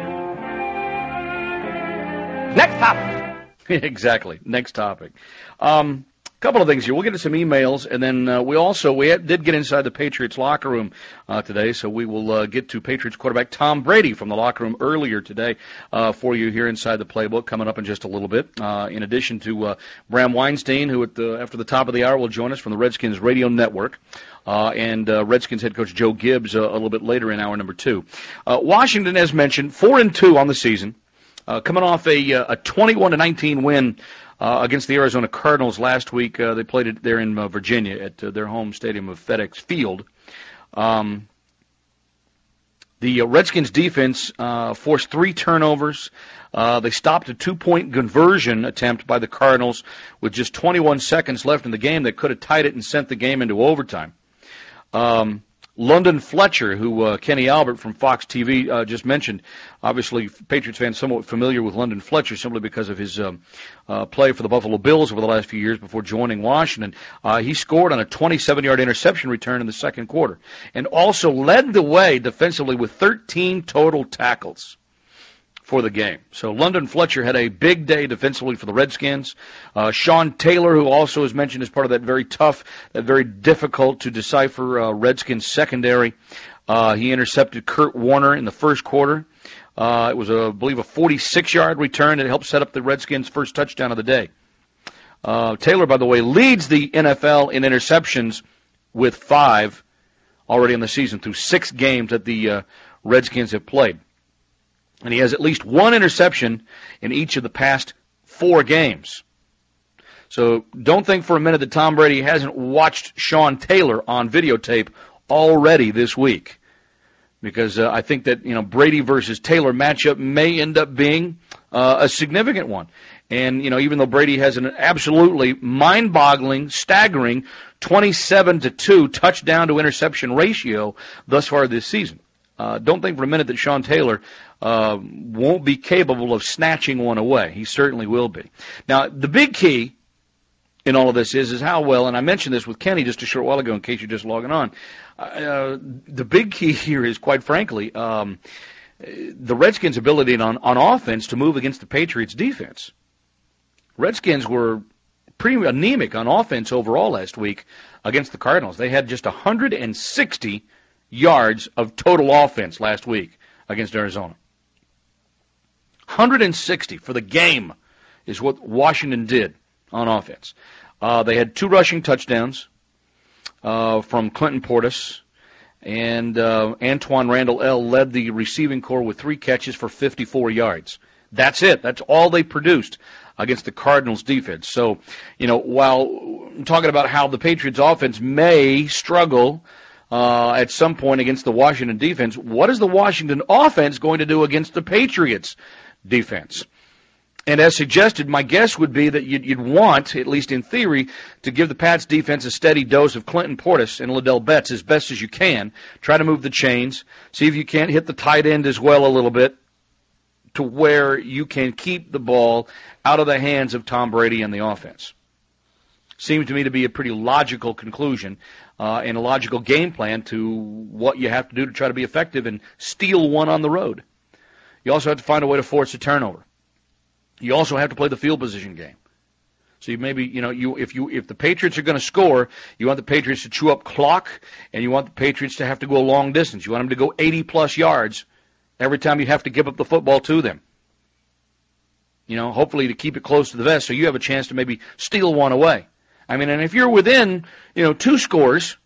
Next topic. Exactly. Next topic. Couple of things here. We'll get to some emails, and then we did get inside the Patriots locker room today, so we will get to Patriots quarterback Tom Brady from the locker room earlier today for you here inside the playbook, coming up in just a little bit. In addition to Bram Weinstein, who after the top of the hour will join us from the Redskins radio network, and Redskins head coach Joe Gibbs a little bit later in hour number 2. Washington, as mentioned, 4-2 on the season, coming off a 21-19 win against the Arizona Cardinals last week. They played it there in Virginia at their home stadium of FedEx Field. The Redskins defense forced 3 turnovers. They stopped a 2-point conversion attempt by the Cardinals with just 21 seconds left in the game that could have tied it and sent the game into overtime. London Fletcher, who Kenny Albert from Fox TV just mentioned, obviously Patriots fans somewhat familiar with London Fletcher simply because of his play for the Buffalo Bills over the last few years before joining Washington. He scored on a 27-yard interception return in the second quarter and also led the way defensively with 13 total tackles for the game. So London Fletcher had a big day defensively for the Redskins. Sean Taylor, who also is mentioned as part of that very tough, that very difficult to decipher Redskins secondary. He intercepted Kurt Warner in the first quarter. It was, I believe, a 46-yard return that helped set up the Redskins' first touchdown of the day. Taylor, by the way, leads the NFL in interceptions with 5 already in the season through 6 games that the Redskins have played. And he has at least 1 interception in each of the past 4 games. So don't think for a minute that Tom Brady hasn't watched Sean Taylor on videotape already this week. because I think that, Brady versus Taylor matchup may end up being a significant one. And, even though Brady has an absolutely mind-boggling, staggering 27-2 touchdown to interception ratio thus far this season, don't think for a minute that Sean Taylor won't be capable of snatching one away. He certainly will be. Now, the big key in all of this is how well, and I mentioned this with Kenny just a short while ago in case you're just logging on, the big key here is, quite frankly, the Redskins' ability on offense to move against the Patriots' defense. Redskins were pretty anemic on offense overall last week against the Cardinals. They had just 160 yards of total offense last week against Arizona. 160 for the game is what Washington did on offense. They had 2 rushing touchdowns from Clinton Portis, and Antoine Randall L. led the receiving corps with 3 catches for 54 yards. That's it. That's all they produced against the Cardinals' defense. So, while I'm talking about how the Patriots' offense may struggle at some point against the Washington defense, what is the Washington offense going to do against the Patriots' defense? And as suggested, my guess would be that you'd want, at least in theory, to give the Pats defense a steady dose of Clinton Portis and Liddell Betts as best as you can. Try to move the chains. See if you can't hit the tight end as well a little bit to where you can keep the ball out of the hands of Tom Brady and the offense. Seems to me to be a pretty logical conclusion and a logical game plan to what you have to do to try to be effective and steal one on the road. You also have to find a way to force a turnover. You also have to play the field position game. So you maybe, if the Patriots are going to score, you want the Patriots to chew up clock, and you want the Patriots to have to go a long distance. You want them to go 80-plus yards every time you have to give up the football to them. Hopefully to keep it close to the vest so you have a chance to maybe steal one away. And if you're within, 2 scores,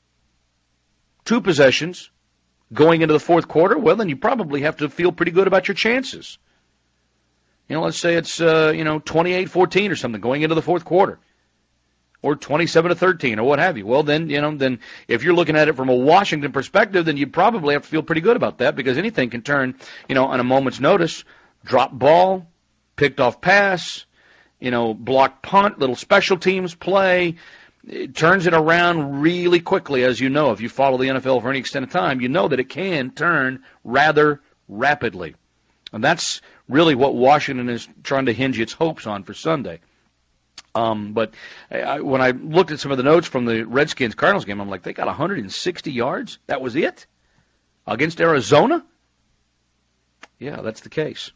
2 possessions, going into the fourth quarter, well, then you probably have to feel pretty good about your chances. Let's say it's, 28-14 or something going into the fourth quarter, or 27-13 or what have you. Well, then if you're looking at it from a Washington perspective, then you probably have to feel pretty good about that because anything can turn, on a moment's notice, drop ball, picked off pass, blocked punt, little special teams play. It turns it around really quickly, as you know. If you follow the NFL for any extended time, you know that it can turn rather rapidly. And that's really what Washington is trying to hinge its hopes on for Sunday. But when I looked at some of the notes from the Redskins-Cardinals game, I'm like, they got 160 yards? That was it? Against Arizona? Yeah, that's the case.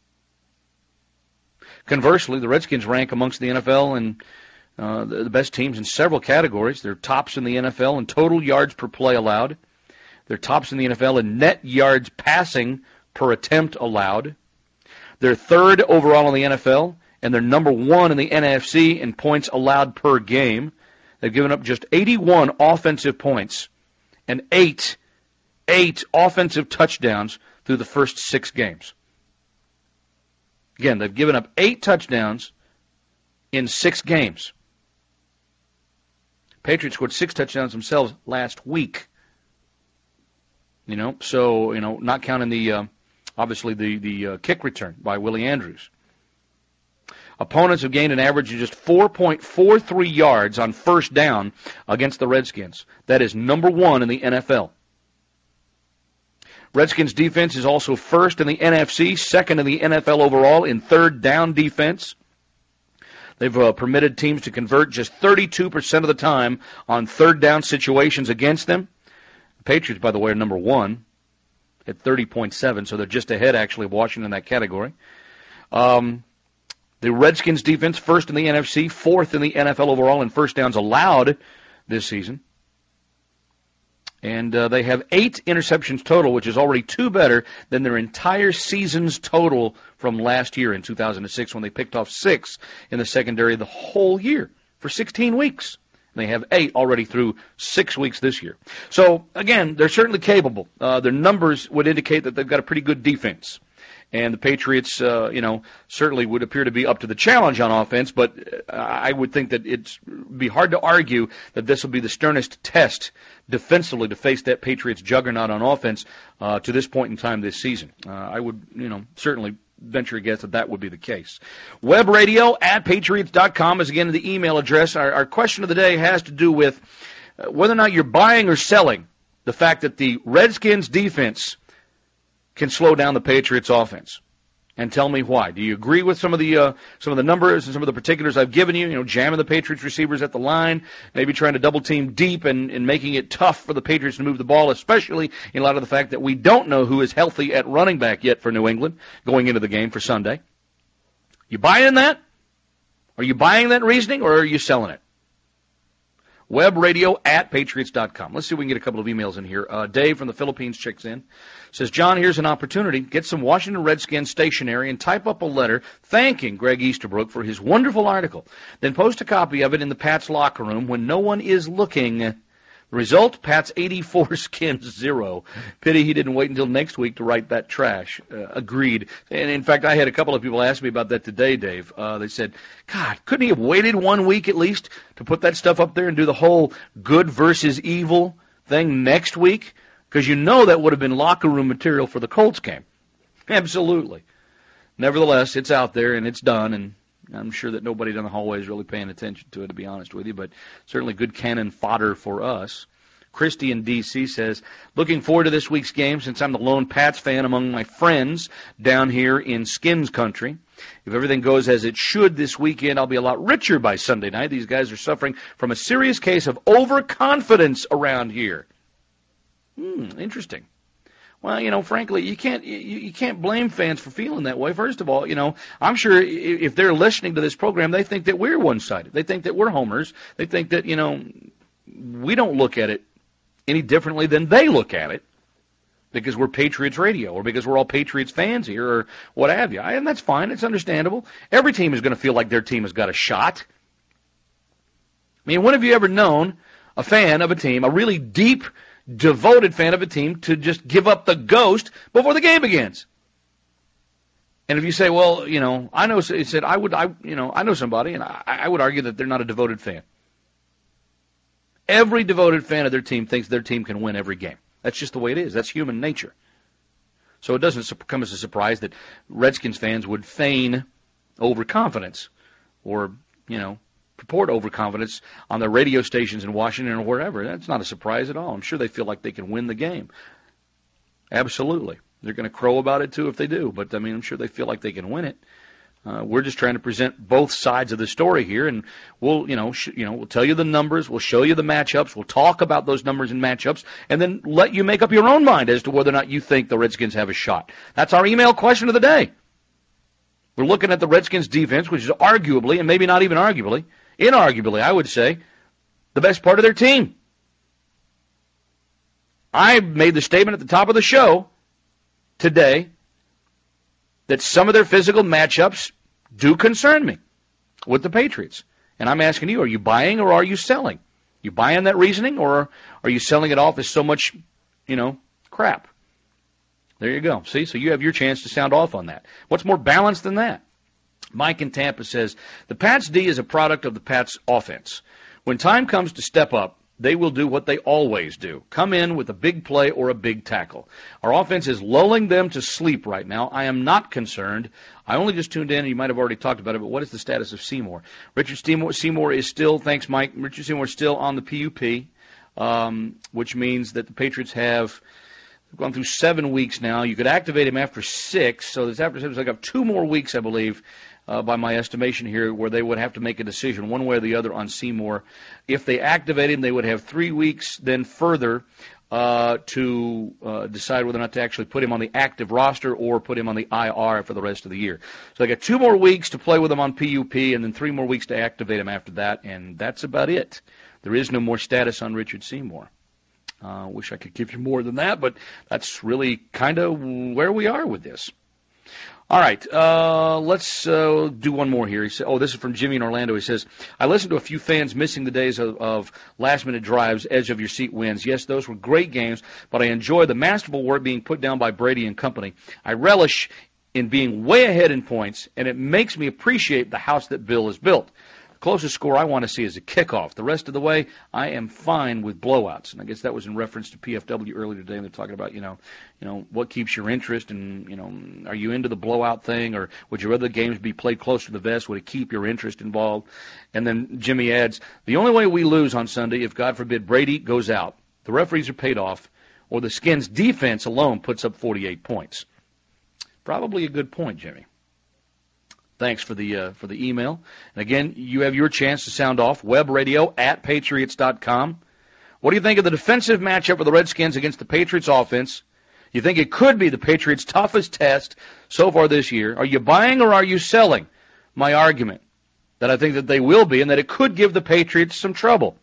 Conversely, the Redskins rank amongst the NFL and the best teams in several categories. They're tops in the NFL in total yards per play allowed. They're tops in the NFL in net yards passing per attempt allowed. They're third overall in the NFL, and they're number 1 in the NFC in points allowed per game. They've given up just 81 offensive points and 8 offensive touchdowns through the first 6 games. Again, they've given up 8 touchdowns in 6 games. Patriots scored 6 touchdowns themselves last week. Not counting the obviously the kick return by Willie Andrews. Opponents have gained an average of just 4.43 yards on first down against the Redskins. That is number 1 in the NFL. Redskins defense is also first in the NFC, second in the NFL overall in third down defense. They've permitted teams to convert just 32% of the time on third down situations against them. The Patriots, by the way, are number 1 at 30.7, so they're just ahead, actually, of Washington in that category. The Redskins defense, first in the NFC, fourth in the NFL overall in first downs allowed this season. And they have 8 interceptions total, which is already 2 better than their entire season's total from last year in 2006 when they picked off 6 in the secondary the whole year for 16 weeks. And they have 8 already through 6 weeks this year. So, again, they're certainly capable. Their numbers would indicate that they've got a pretty good defense. And the Patriots, certainly would appear to be up to the challenge on offense, but I would think that it'd be hard to argue that this will be the sternest test defensively to face that Patriots juggernaut on offense to this point in time this season. I would, certainly venture a guess that would be the case. WebRadio@Patriots.com is again the email address. Our question of the day has to do with whether or not you're buying or selling the fact that the Redskins defense can slow down the Patriots offense. And tell me why. Do you agree with some of the numbers and some of the particulars I've given you? Jamming the Patriots receivers at the line, maybe trying to double team deep and making it tough for the Patriots to move the ball, especially in light of the fact that we don't know who is healthy at running back yet for New England going into the game for Sunday. You buying that? Are you buying that reasoning, or are you selling it? WebRadio@Patriots.com. Let's see if we can get a couple of emails in here. Dave from the Philippines checks in. Says, John, here's an opportunity. Get some Washington Redskins stationery and type up a letter thanking Greg Easterbrook for his wonderful article. Then post a copy of it in the Pats locker room when no one is looking. Result, Pats 84, Skins 0. Pity he didn't wait until next week to write that trash. Agreed. And, in fact, I had a couple of people ask me about that today, Dave. They said, God, couldn't he have waited 1 week at least to put that stuff up there and do the whole good versus evil thing next week? Because that would have been locker room material for the Colts game. Absolutely. Nevertheless, it's out there and it's done, and I'm sure that nobody down the hallway is really paying attention to it, to be honest with you, but certainly good cannon fodder for us. Christy in D.C. says, looking forward to this week's game since I'm the lone Pats fan among my friends down here in Skins country. If everything goes as it should this weekend, I'll be a lot richer by Sunday night. These guys are suffering from a serious case of overconfidence around here. Interesting. Well, frankly, you can't blame fans for feeling that way. First of all, I'm sure if they're listening to this program, they think that we're one-sided. They think that we're homers. They think that, we don't look at it any differently than they look at it because we're Patriots radio or because we're all Patriots fans here or what have you. And that's fine. It's understandable. Every team is going to feel like their team has got a shot. I mean, when have you ever known a fan of a team, a really deep, devoted fan of a team, to just give up the ghost before the game begins? And if you say, well, I know, he said, I know somebody, and I would argue that they're not a devoted fan. Every devoted fan of their team thinks their team can win every game. That's just the way it is. That's human nature. So it doesn't come as a surprise that Redskins fans would feign overconfidence or, purport overconfidence on their radio stations in Washington or wherever. That's not a surprise at all. I'm sure they feel like they can win the game. Absolutely. They're going to crow about it, too, if they do. But, I'm sure they feel like they can win it. We're just trying to present both sides of the story here, and we'll tell you the numbers, we'll show you the matchups, we'll talk about those numbers and matchups, and then let you make up your own mind as to whether or not you think the Redskins have a shot. That's our email question of the day. We're looking at the Redskins defense, which is arguably, and maybe not even arguably, inarguably, I would say, the best part of their team. I made the statement at the top of the show today that some of their physical matchups do concern me with the Patriots. And I'm asking you, are you buying or are you selling? You buying that reasoning, or are you selling it off as so much, crap? There you go. See, so you have your chance to sound off on that. What's more balanced than that? Mike in Tampa says, the Pats D is a product of the Pats offense. When time comes to step up, they will do what they always do, come in with a big play or a big tackle. Our offense is lulling them to sleep right now. I am not concerned. I only just tuned in, and you might have already talked about it, but what is the status of Seymour? Richard Seymour is still, thanks, Mike, Richard Seymour is still on the PUP, which means that the Patriots have gone through 7 weeks now. You could activate him after 6, so this after 6, I got 2 more weeks, I believe, by my estimation here, where they would have to make a decision one way or the other on Seymour. If they activate him, they would have 3 weeks then further to decide whether or not to actually put him on the active roster or put him on the IR for the rest of the year. So they got 2 more weeks to play with him on PUP and then 3 more weeks to activate him after that, and that's about it. There is no more status on Richard Seymour. Wish I could give you more than that, but that's really kind of where we are with this. All right, let's do one more here. He said, this is from Jimmy in Orlando. He says, I listened to a few fans missing the days of last-minute drives, edge-of-your-seat wins. Yes, those were great games, but I enjoy the masterful work being put down by Brady and company. I relish in being way ahead in points, and it makes me appreciate the house that Bill has built. The closest score I want to see is a kickoff. The rest of the way, I am fine with blowouts. And I guess that was in reference to PFW earlier today, and they're talking about, what keeps your interest, and, are you into the blowout thing, or would you rather the games be played close to the vest? Would it keep your interest involved? And then Jimmy adds, the only way we lose on Sunday, if God forbid Brady goes out, the referees are paid off, or the Skins' defense alone puts up 48 points. Probably a good point, Jimmy. Thanks for the email. And again, you have your chance to sound off. webradio@patriots.com. What do you think of the defensive matchup of the Redskins against the Patriots offense? You think it could be the Patriots' toughest test so far this year? Are you buying or are you selling my argument that I think that they will be and that it could give the Patriots some trouble?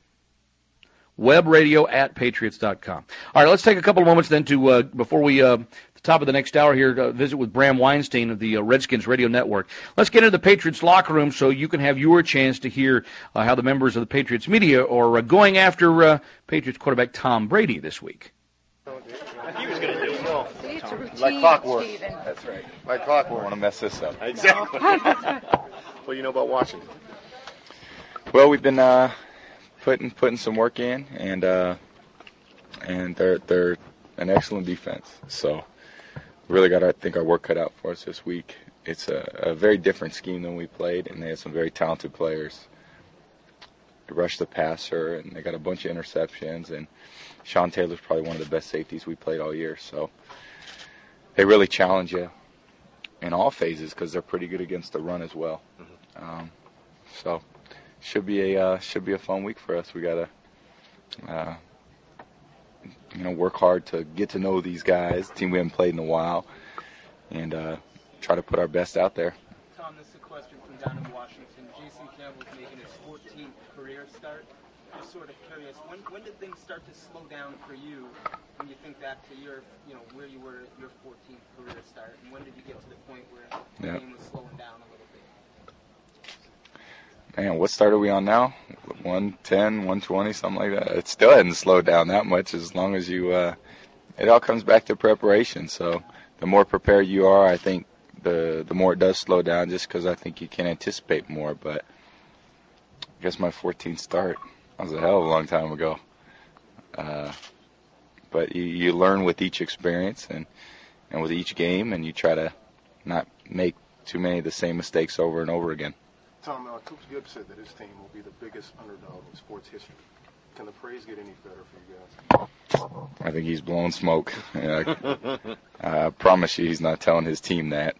webradio@patriots.com. All right, let's take a couple of moments then to, before we, the top of the next hour here, to visit with Bram Weinstein of the Redskins Radio Network. Let's get into the Patriots locker room so you can have your chance to hear how the members of the Patriots media are going after Patriots quarterback Tom Brady this week. He was going to do it. No. Like clockwork. Steven. That's right. Like clockwork. I want to mess this up. Exactly. What do you know about Washington? Well, we've been putting some work in, and they're an excellent defense. So we really got, I think, our work cut out for us this week. It's a very different scheme than we played, and they have some very talented players. They rush the passer, and they got a bunch of interceptions, and Sean Taylor's probably one of the best safeties we played all year. So they really challenge you in all phases because they're pretty good against the run as well. Mm-hmm. So should be a fun week for us. We got to work hard to get to know these guys, team we haven't played in a while, and try to put our best out there. Tom, this is a question from down in Washington. Jason Campbell's making his 14th career start. I'm sort of curious, when did things start to slow down for you when you think back to your, where you were at your 14th career start, and when did you get to the point where the game was slowing down a little bit? Man, what start are we on now? 110, 120, something like that. It still hasn't slowed down that much as long as you, it all comes back to preparation. So the more prepared you are, I think the more it does slow down just because I think you can anticipate more. But I guess my 14th start, that was a hell of a long time ago. But you learn with each experience and with each game, and you try to not make too many of the same mistakes over and over again. Tom, Coach Gibbs said that his team will be the biggest underdog in sports history. Can the praise get any better for you guys? I think he's blowing smoke. I promise you he's not telling his team that.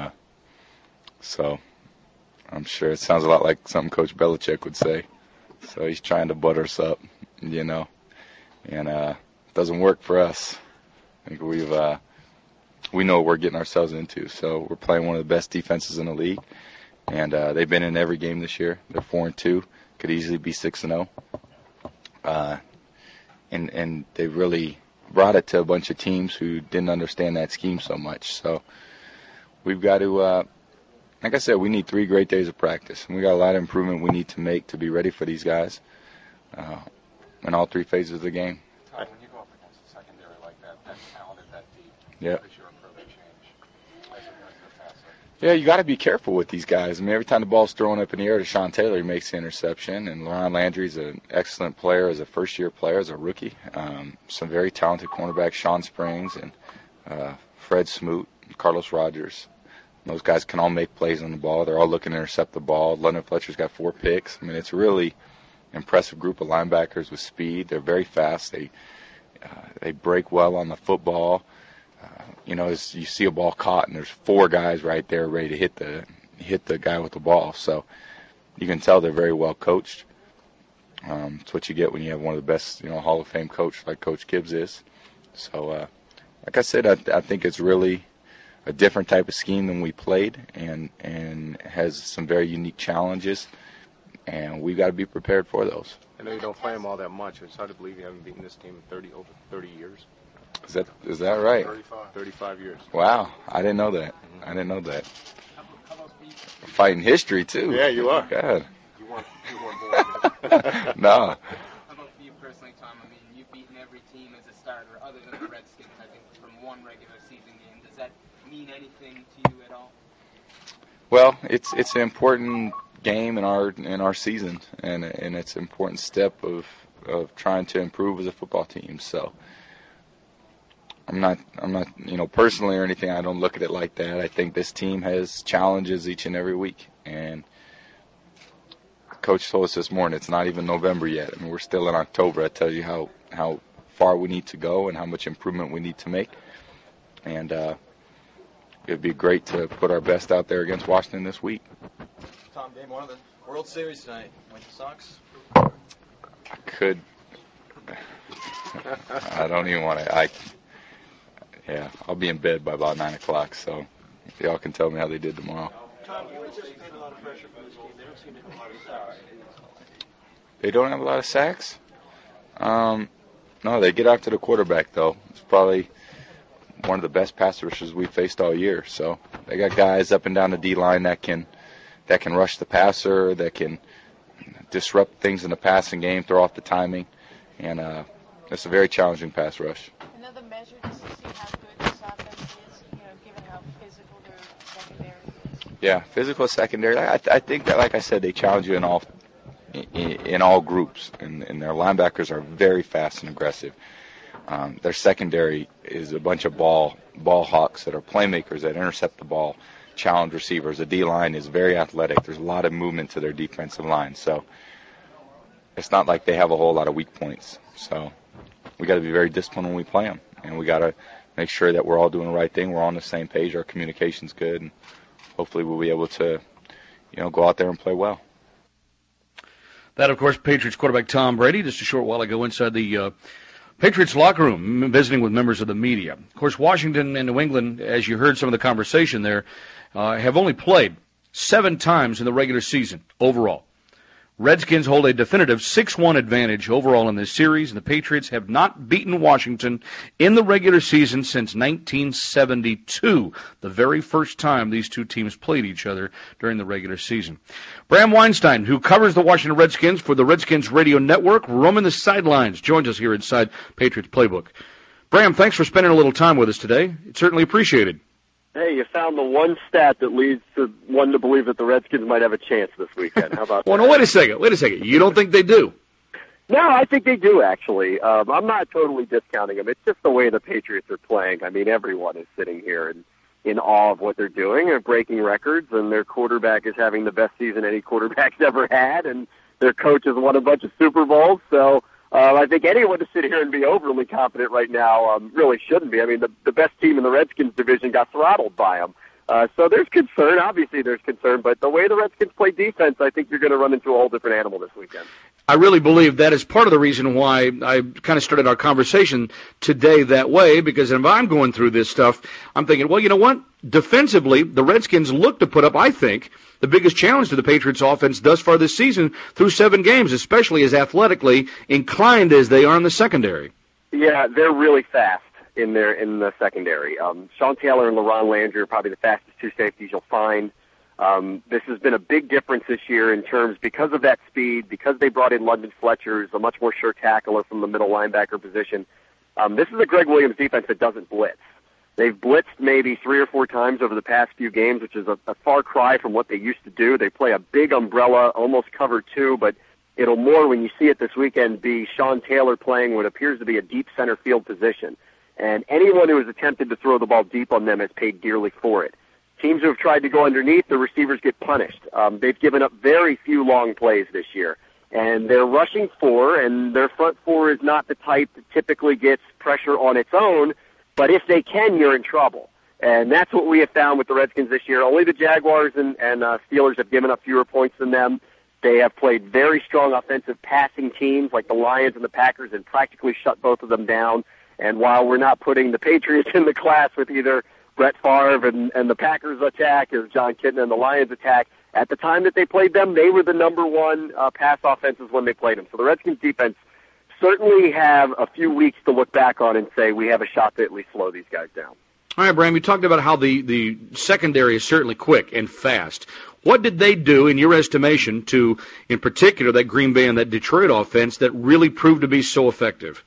So I'm sure it sounds a lot like something Coach Belichick would say. So he's trying to butter us up, and it doesn't work for us. I think we know what we're getting ourselves into. So we're playing one of the best defenses in the league. And they've been in every game this year. They're 4-2, could easily be 6-0. And they really brought it to a bunch of teams who didn't understand that scheme so much. So we've got to, like I said, we need 3 great days of practice. And we got a lot of improvement we need to make to be ready for these guys in all 3 phases of the game. Tom, when you go up against a secondary like that talented, that deep, yep. does your approach change as you're going to the passer? Yeah, you got to be careful with these guys. I mean, every time the ball's thrown up in the air to Sean Taylor, he makes the interception. And Laron Landry's an excellent player as a first-year player, as a rookie. Some very talented cornerbacks, Sean Springs and Fred Smoot, and Carlos Rogers. Those guys can all make plays on the ball. They're all looking to intercept the ball. London Fletcher's got 4 picks. I mean, it's a really impressive group of linebackers with speed. They're very fast. They break well on the football. As you see a ball caught and there's 4 guys right there ready to hit the guy with the ball. So you can tell they're very well coached. It's what you get when you have one of the best, Hall of Fame coach like Coach Gibbs is. So, like I said, I think it's really a different type of scheme than we played and has some very unique challenges. And we've got to be prepared for those. I know you don't play them all that much. It's hard to believe you haven't beaten this team in over 30 years. Is that right? 35 years. Wow, I didn't know that. I didn't know that. Fighting history too. Yeah, you are. God. You weren't born. No. How about for you personally, Tom? I mean, you've beaten every team as a starter other than the Redskins, I think, from one regular season game. Does that mean mean anything to you at all? Well, it's an important game in our season, and it's an important step of trying to improve as a football team. So I'm not personally or anything, I don't look at it like that. I think this team has challenges each and every week, and Coach told us this morning it's not even November yet. I mean, we're still in October. That tells you how far we need to go and how much improvement we need to make. And it'd be great to put our best out there against Washington this week. Tom, game one of the World Series tonight. Win the Sox? I could. I don't even want to. I'll be in bed by about 9 o'clock, so y'all can tell me how they did tomorrow. Tom, you anticipate a lot of pressure from this team. They don't seem to have a lot of sacks. They don't have a lot of sacks? No, they get after the quarterback, though. It's probably one of the best pass rushers we've faced all year. So they got guys up and down the D-line that can rush the passer, that can disrupt things in the passing game, throw off the timing, and it's a very challenging pass rush. Another measure just to see how good this offense is, given how physical their secondary is. Yeah, physical secondary. I think that, like I said, they challenge you in all groups, and their linebackers are very fast and aggressive. Their secondary is a bunch of ball hawks that are playmakers that intercept the ball, challenge receivers. The D-line is very athletic. There's a lot of movement to their defensive line. So it's not like they have a whole lot of weak points. So we got to be very disciplined when we play them, and we got to make sure that we're all doing the right thing. We're on the same page. Our communication's good, and hopefully we'll be able to, go out there and play well. That, of course, Patriots quarterback Tom Brady just a short while ago inside the Patriots locker room, visiting with members of the media. Of course, Washington and New England, as you heard some of the conversation there, have only played 7 times in the regular season overall. Redskins hold a definitive 6-1 advantage overall in this series, and the Patriots have not beaten Washington in the regular season since 1972, the very first time these two teams played each other during the regular season. Bram Weinstein, who covers the Washington Redskins for the Redskins Radio Network, roaming the sidelines, joins us here inside Patriots Playbook. Bram, thanks for spending a little time with us today. It's certainly appreciated. Hey, you found the one stat that leads to one to believe that the Redskins might have a chance this weekend. How about that? Well, no, wait a second. You don't think they do? No, I think they do, actually. I'm not totally discounting them. It's just the way the Patriots are playing. I mean, everyone is sitting here in awe of what they're doing. They're breaking records, and their quarterback is having the best season any quarterback's ever had, and their coach has won a bunch of Super Bowls. So I think anyone to sit here and be overly confident right now really shouldn't be. I mean, the best team in the Redskins division got throttled by them. So there's concern. Obviously there's concern. But the way the Redskins play defense, I think you're going to run into a whole different animal this weekend. I really believe that is part of the reason why I kind of started our conversation today that way, because if I'm going through this stuff, I'm thinking, well, you know what? Defensively, the Redskins look to put up, I think, the biggest challenge to the Patriots offense thus far this season through 7 games, especially as athletically inclined as they are in the secondary. Yeah, they're really fast in the secondary. Sean Taylor and LaRon Landry are probably the fastest 2 safeties you'll find. This has been a big difference this year in terms, because of that speed, because they brought in London Fletcher, who's a much more sure tackler from the middle linebacker position. This is a Greg Williams defense that doesn't blitz. They've blitzed maybe 3 or 4 times over the past few games, which is a far cry from what they used to do. They play a big umbrella, almost cover 2, but it'll more, when you see it this weekend, be Sean Taylor playing what appears to be a deep center field position. And anyone who has attempted to throw the ball deep on them has paid dearly for it. Teams who have tried to go underneath, the receivers get punished. They've given up very few long plays this year. And they're rushing 4, and their front 4 is not the type that typically gets pressure on its own, but if they can, you're in trouble. And that's what we have found with the Redskins this year. Only the Jaguars and Steelers have given up fewer points than them. They have played very strong offensive passing teams like the Lions and the Packers and practically shut both of them down. And while we're not putting the Patriots in the class with either Brett Favre and the Packers attack or John Kitna and the Lions attack, at the time that they played them, they were the number 1 pass offenses when they played them. So the Redskins defense certainly have a few weeks to look back on and say we have a shot to at least slow these guys down. All right, Bram, you talked about how the secondary is certainly quick and fast. What did they do, in your estimation, to, in particular, that Green Bay and that Detroit offense that really proved to be so effective?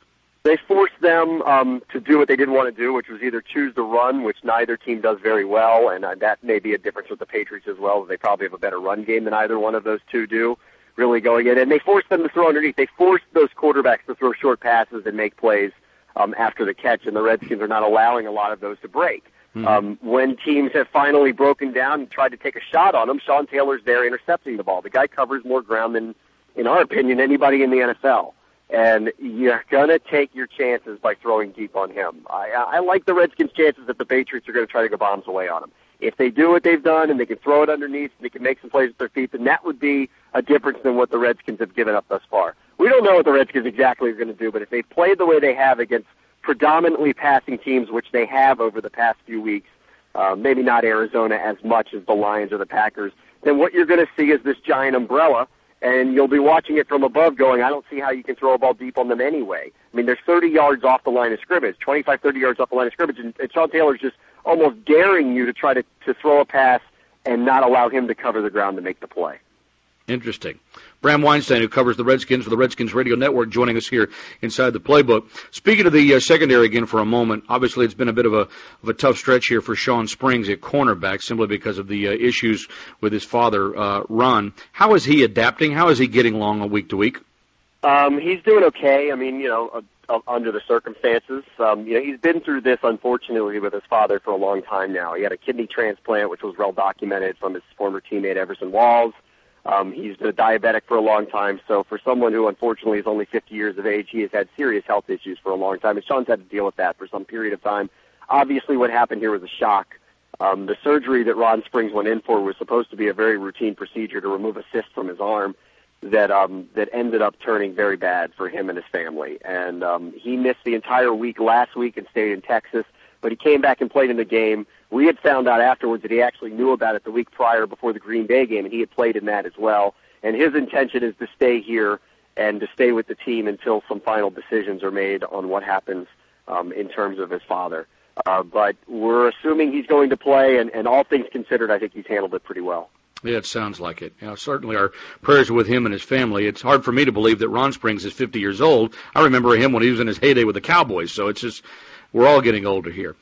They forced them to do what they didn't want to do, which was either choose the run, which neither team does very well, and that may be a difference with the Patriots as well. They probably have a better run game than either one of those two do, really going in. And they forced them to throw underneath. They forced those quarterbacks to throw short passes and make plays after the catch, and the Redskins are not allowing a lot of those to break. When teams have finally broken down and tried to take a shot on them, Sean Taylor's there intercepting the ball. The guy covers more ground than, in our opinion, anybody in the NFL. And you're going to take your chances by throwing deep on him. I like the Redskins' chances that the Patriots are going to try to go bombs away on him. If they do what they've done and they can throw it underneath and they can make some plays with their feet, then that would be a difference than what the Redskins have given up thus far. We don't know what the Redskins exactly are going to do, but if they play the way they have against predominantly passing teams, which they have over the past few weeks, maybe not Arizona as much as the Lions or the Packers, then what you're going to see is this giant umbrella, and you'll be watching it from above going, I don't see how you can throw a ball deep on them anyway. I mean, they're 30 yards off the line of scrimmage, 25, 30 yards off the line of scrimmage, and Sean Taylor's just almost daring you to try to throw a pass and not allow him to cover the ground to make the play. Interesting. Bram Weinstein, who covers the Redskins for the Redskins Radio Network, joining us here inside the playbook. Speaking of the secondary again for a moment, obviously it's been a bit of a tough stretch here for Shawn Springs at cornerback simply because of the issues with his father, Ron. How is he adapting? How is he getting along week to week? He's doing okay. I mean, under the circumstances. He's been through this, unfortunately, with his father for a long time now. He had a kidney transplant, which was well documented from his former teammate Everson Walls. He's been a diabetic for a long time, so for someone who unfortunately is only 50 years of age, he has had serious health issues for a long time, and Sean's had to deal with that for some period of time. Obviously, what happened here was a shock. The surgery that Ron Springs went in for was supposed to be a very routine procedure to remove a cyst from his arm that ended up turning very bad for him and his family. And he missed the entire week last week and stayed in Texas, but he came back and played in the game. We had found out afterwards that he actually knew about it the week prior before the Green Bay game, and he had played in that as well. And his intention is to stay here and to stay with the team until some final decisions are made on what happens in terms of his father. But we're assuming he's going to play, and all things considered, I think he's handled it pretty well. Yeah, it sounds like it. Certainly our prayers are with him and his family. It's hard for me to believe that Ron Springs is 50 years old. I remember him when he was in his heyday with the Cowboys, so it's just we're all getting older here.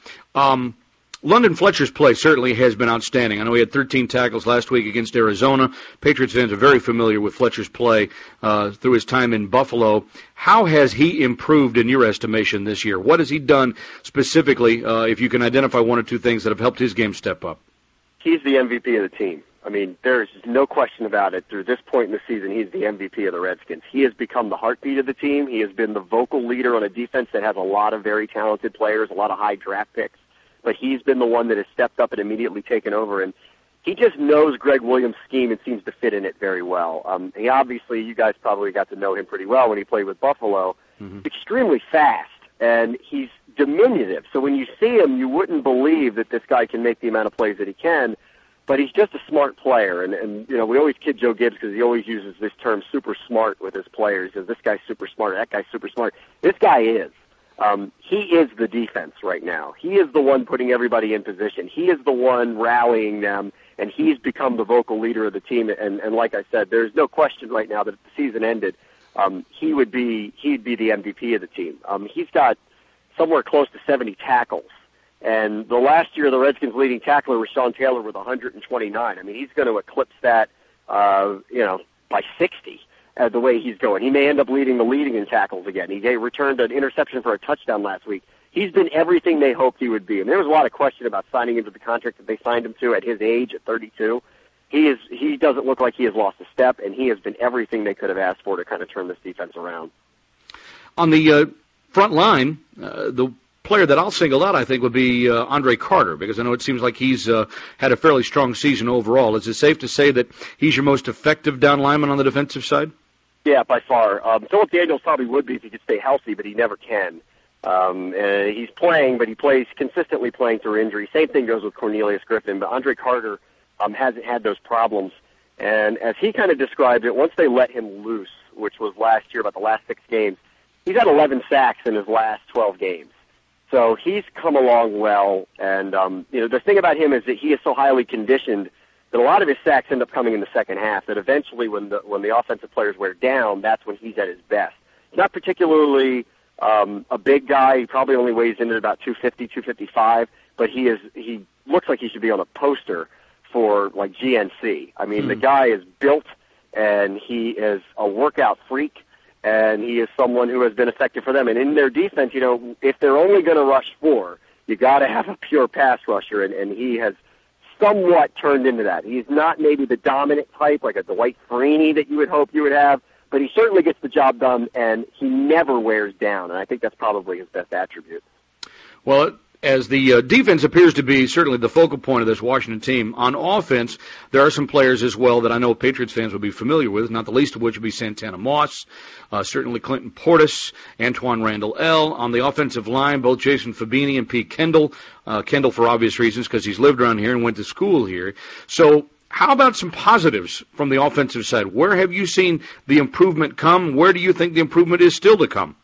London Fletcher's play certainly has been outstanding. I know he had 13 tackles last week against Arizona. Patriots fans are very familiar with Fletcher's play through his time in Buffalo. How has he improved in your estimation this year? What has he done specifically, if you can identify one or two things that have helped his game step up? He's the MVP of the team. I mean, there's no question about it. Through this point in the season, he's the MVP of the Redskins. He has become the heartbeat of the team. He has been the vocal leader on a defense that has a lot of very talented players, a lot of high draft picks. But he's been the one that has stepped up and immediately taken over. And he just knows Greg Williams' scheme and seems to fit in it very well. He obviously, you guys probably got to know him pretty well when he played with Buffalo. Extremely fast, and he's diminutive. So when you see him, you wouldn't believe that this guy can make the amount of plays that he can. But he's just a smart player, and we always kid Joe Gibbs because he always uses this term super smart with his players. He says, this guy's super smart, that guy's super smart. This guy is. He is the defense right now. He is the one putting everybody in position. He is the one rallying them, and he's become the vocal leader of the team. And like I said, there's no question right now that if the season ended, he'd be the MVP of the team. He's got somewhere close to 70 tackles. And the last year, the Redskins' leading tackler was Sean Taylor with 129. I mean, he's going to eclipse that, by 60. The way he's going. He may end up leading in tackles again. He returned an interception for a touchdown last week. He's been everything they hoped he would be. And there was a lot of question about signing him to the contract that they signed him to at his age, at 32. He doesn't look like he has lost a step, and he has been everything they could have asked for to kind of turn this defense around. On the front line, the player that I'll single out, I think, would be Andre Carter, because I know it seems like he's had a fairly strong season overall. Is it safe to say that he's your most effective down lineman on the defensive side? Yeah, by far. Philip Daniels probably would be if he could stay healthy, but he never can. He's playing, but he plays consistently playing through injury. Same thing goes with Cornelius Griffin, but Andre Carter hasn't had those problems. And as he kind of described it, once they let him loose, which was last year, about the last 6 games, he's had 11 sacks in his last 12 games. So he's come along well, and the thing about him is that he is so highly conditioned that a lot of his sacks end up coming in the second half, that eventually when the offensive players wear down, that's when he's at his best. He's not particularly a big guy. He probably only weighs in at about 250, 255, but he looks like he should be on a poster for like GNC. I mean, the guy is built, and he is a workout freak, and he is someone who has been effective for them. And in their defense, if they're only going to rush 4, you got to have a pure pass rusher, and he has somewhat turned into that. He's not maybe the dominant type like a Dwight Freeney that you would hope you would have, but he certainly gets the job done, and he never wears down, and I think that's probably his best attribute. Well, as the defense appears to be certainly the focal point of this Washington team, on offense, there are some players as well that I know Patriots fans will be familiar with, not the least of which would be Santana Moss, certainly Clinton Portis, Antoine Randall-El. On the offensive line, both Jason Fabini and Pete Kendall. Kendall for obvious reasons because he's lived around here and went to school here. So how about some positives from the offensive side? Where have you seen the improvement come? Where do you think the improvement is still to come?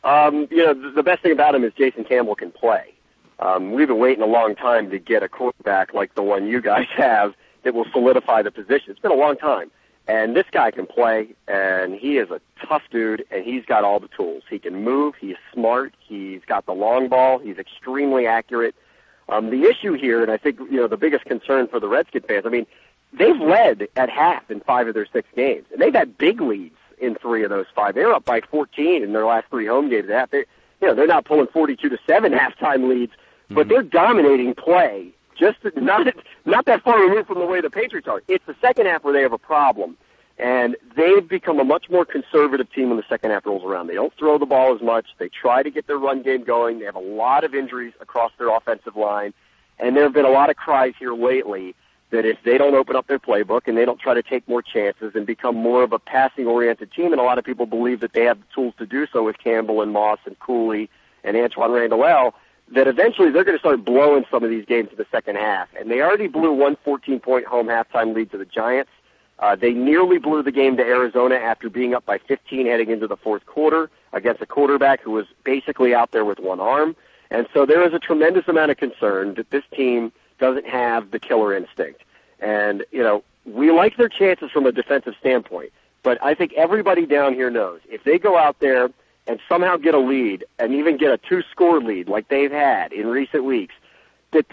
The best thing about him is Jason Campbell can play. We've been waiting a long time to get a quarterback like the one you guys have that will solidify the position. It's been a long time. And this guy can play, and he is a tough dude, and he's got all the tools. He can move. He's smart. He's got the long ball. He's extremely accurate. The issue here, and I think the biggest concern for the Redskin fans, I mean, they've led at half in 5 of their 6 games, and they've had big leads in 3 of those 5. They were up by 14 in their last 3 home games. They're not pulling 42-7 halftime leads, but they're dominating play. Just not that far removed from the way the Patriots are. It's the second half where they have a problem, and they've become a much more conservative team when the second half rolls around. They don't throw the ball as much. They try to get their run game going. They have a lot of injuries across their offensive line, and there have been a lot of cries here lately that if they don't open up their playbook and they don't try to take more chances and become more of a passing-oriented team, and a lot of people believe that they have the tools to do so with Campbell and Moss and Cooley and Antoine Randall-El, that eventually they're going to start blowing some of these games in the second half. And they already blew one 14-point home halftime lead to the Giants. They nearly blew the game to Arizona after being up by 15 heading into the fourth quarter against a quarterback who was basically out there with one arm. And so there is a tremendous amount of concern that this team doesn't have the killer instinct. And, we like their chances from a defensive standpoint, but I think everybody down here knows if they go out there and somehow get a lead and even get a 2-score lead like they've had in recent weeks, that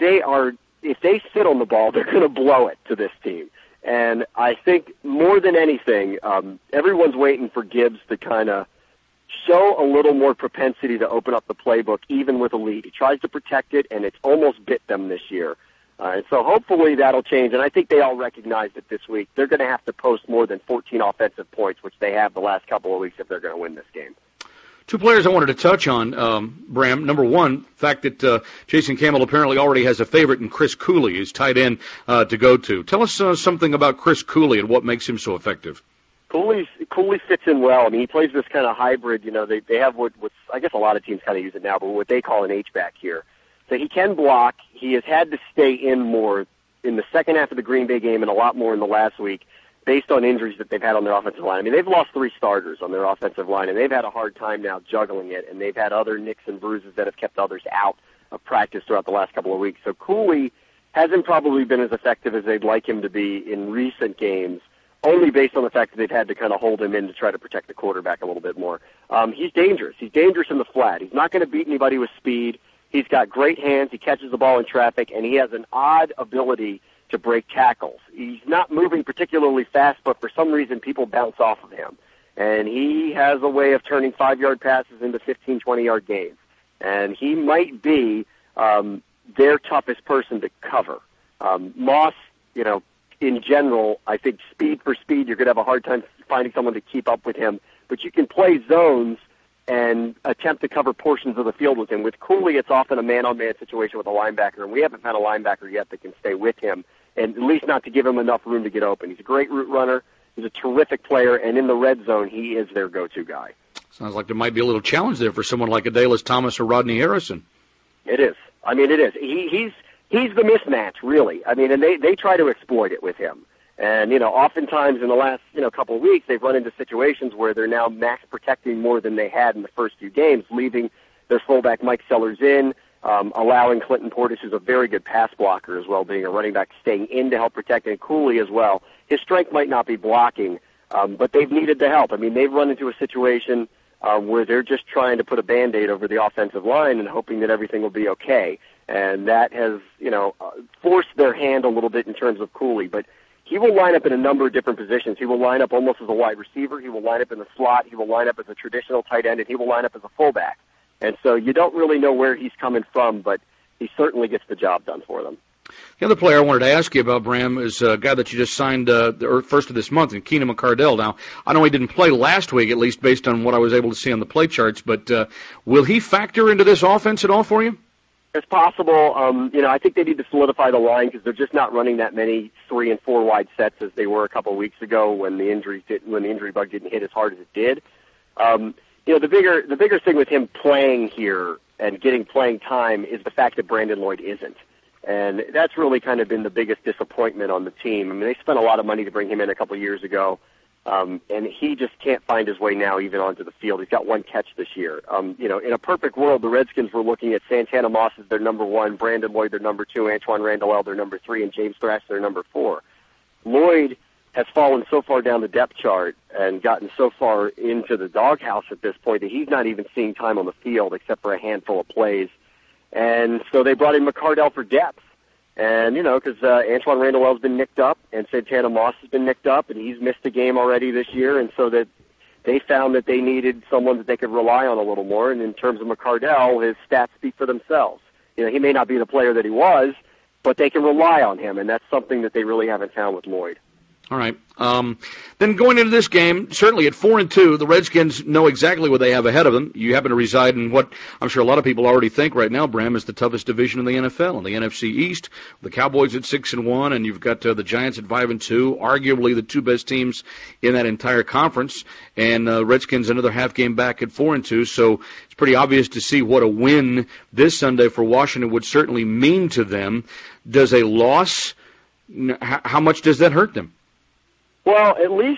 if they sit on the ball, they're going to blow it to this team. And I think more than anything, everyone's waiting for Gibbs to kind of show a little more propensity to open up the playbook, even with a lead. He tries to protect it, and it's almost bit them this year. And so hopefully that'll change. And I think they all recognize that this week they're going to have to post more than 14 offensive points, which they have the last couple of weeks if they're going to win this game. 2 players I wanted to touch on, Bram. Number one, the fact that Jason Campbell apparently already has a favorite in Chris Cooley, his tight end, to go to. Tell us something about Chris Cooley and what makes him so effective. Cooley fits in well. I mean, he plays this kind of hybrid. They have what I guess a lot of teams kind of use it now, but what they call an H-back here. So he can block. He has had to stay in more in the second half of the Green Bay game and a lot more in the last week based on injuries that they've had on their offensive line. I mean, they've lost 3 starters on their offensive line, and they've had a hard time now juggling it, and they've had other nicks and bruises that have kept others out of practice throughout the last couple of weeks. So Cooley hasn't probably been as effective as they'd like him to be in recent games, only based on the fact that they've had to kind of hold him in to try to protect the quarterback a little bit more. He's dangerous. He's dangerous in the flat. He's not going to beat anybody with speed. He's got great hands. He catches the ball in traffic, and he has an odd ability to break tackles. He's not moving particularly fast, but for some reason people bounce off of him. And he has a way of turning 5-yard passes into 15, 20-yard gains. And he might be their toughest person to cover. Moss, in general, I think speed for speed, you're going to have a hard time finding someone to keep up with him. But you can play zones and attempt to cover portions of the field with him. With Cooley, it's often a man-on-man situation with a linebacker, and we haven't had a linebacker yet that can stay with him, and at least not to give him enough room to get open. He's a great route runner. He's a terrific player, and in the red zone, he is their go-to guy. Sounds like there might be a little challenge there for someone like Adalys Thomas or Rodney Harrison. It is. I mean, it is. He's the mismatch, really. I mean, and they try to exploit it with him. And, oftentimes in the last, couple of weeks, they've run into situations where they're now max protecting more than they had in the first few games, leaving their fullback Mike Sellers in, allowing Clinton Portis, who's a very good pass blocker as well, being a running back, staying in to help protect, and Cooley as well. His strength might not be blocking, but they've needed the help. I mean, they've run into a situation where they're just trying to put a Band-Aid over the offensive line and hoping that everything will be okay. And that has, forced their hand a little bit in terms of Cooley. But he will line up in a number of different positions. He will line up almost as a wide receiver. He will line up in the slot. He will line up as a traditional tight end, and he will line up as a fullback. And so you don't really know where he's coming from, but he certainly gets the job done for them. The other player I wanted to ask you about, Bram, is a guy that you just signed first of this month, in Keenan McCardell. Now, I know he didn't play last week, at least based on what I was able to see on the play charts, but will he factor into this offense at all for you? It's possible. I think they need to solidify the line because they're just not running that many 3 and 4 wide sets as they were a couple of weeks ago when the injury bug didn't hit as hard as it did. The bigger thing with him playing here and getting playing time is the fact that Brandon Lloyd isn't. And that's really kind of been the biggest disappointment on the team. I mean, they spent a lot of money to bring him in a couple of years ago, and he just can't find his way now even onto the field. He's got 1 catch this year. In a perfect world, the Redskins were looking at Santana Moss as their number 1, Brandon Lloyd their number 2, Antoine Randall their number 3, and James Thrash their number 4. Lloyd has fallen so far down the depth chart and gotten so far into the doghouse at this point that he's not even seeing time on the field except for a handful of plays. And so they brought in McCardell for depth. And, because Antoine Randall-Well's been nicked up and Santana Moss has been nicked up and he's missed a game already this year. And so that they found that they needed someone that they could rely on a little more. And in terms of McCardell, his stats speak for themselves. He may not be the player that he was, but they can rely on him. And that's something that they really haven't found with Lloyd. All right. Then going into this game, certainly at 4-2, the Redskins know exactly what they have ahead of them. You happen to reside in what I'm sure a lot of people already think right now, Bram, is the toughest division in the NFL, in the NFC East. The Cowboys at 6-1, and you've got the Giants at 5-2, arguably the 2 best teams in that entire conference. And Redskins another half game back at 4-2. So it's pretty obvious to see what a win this Sunday for Washington would certainly mean to them. Does a loss, how much does that hurt them? Well, at least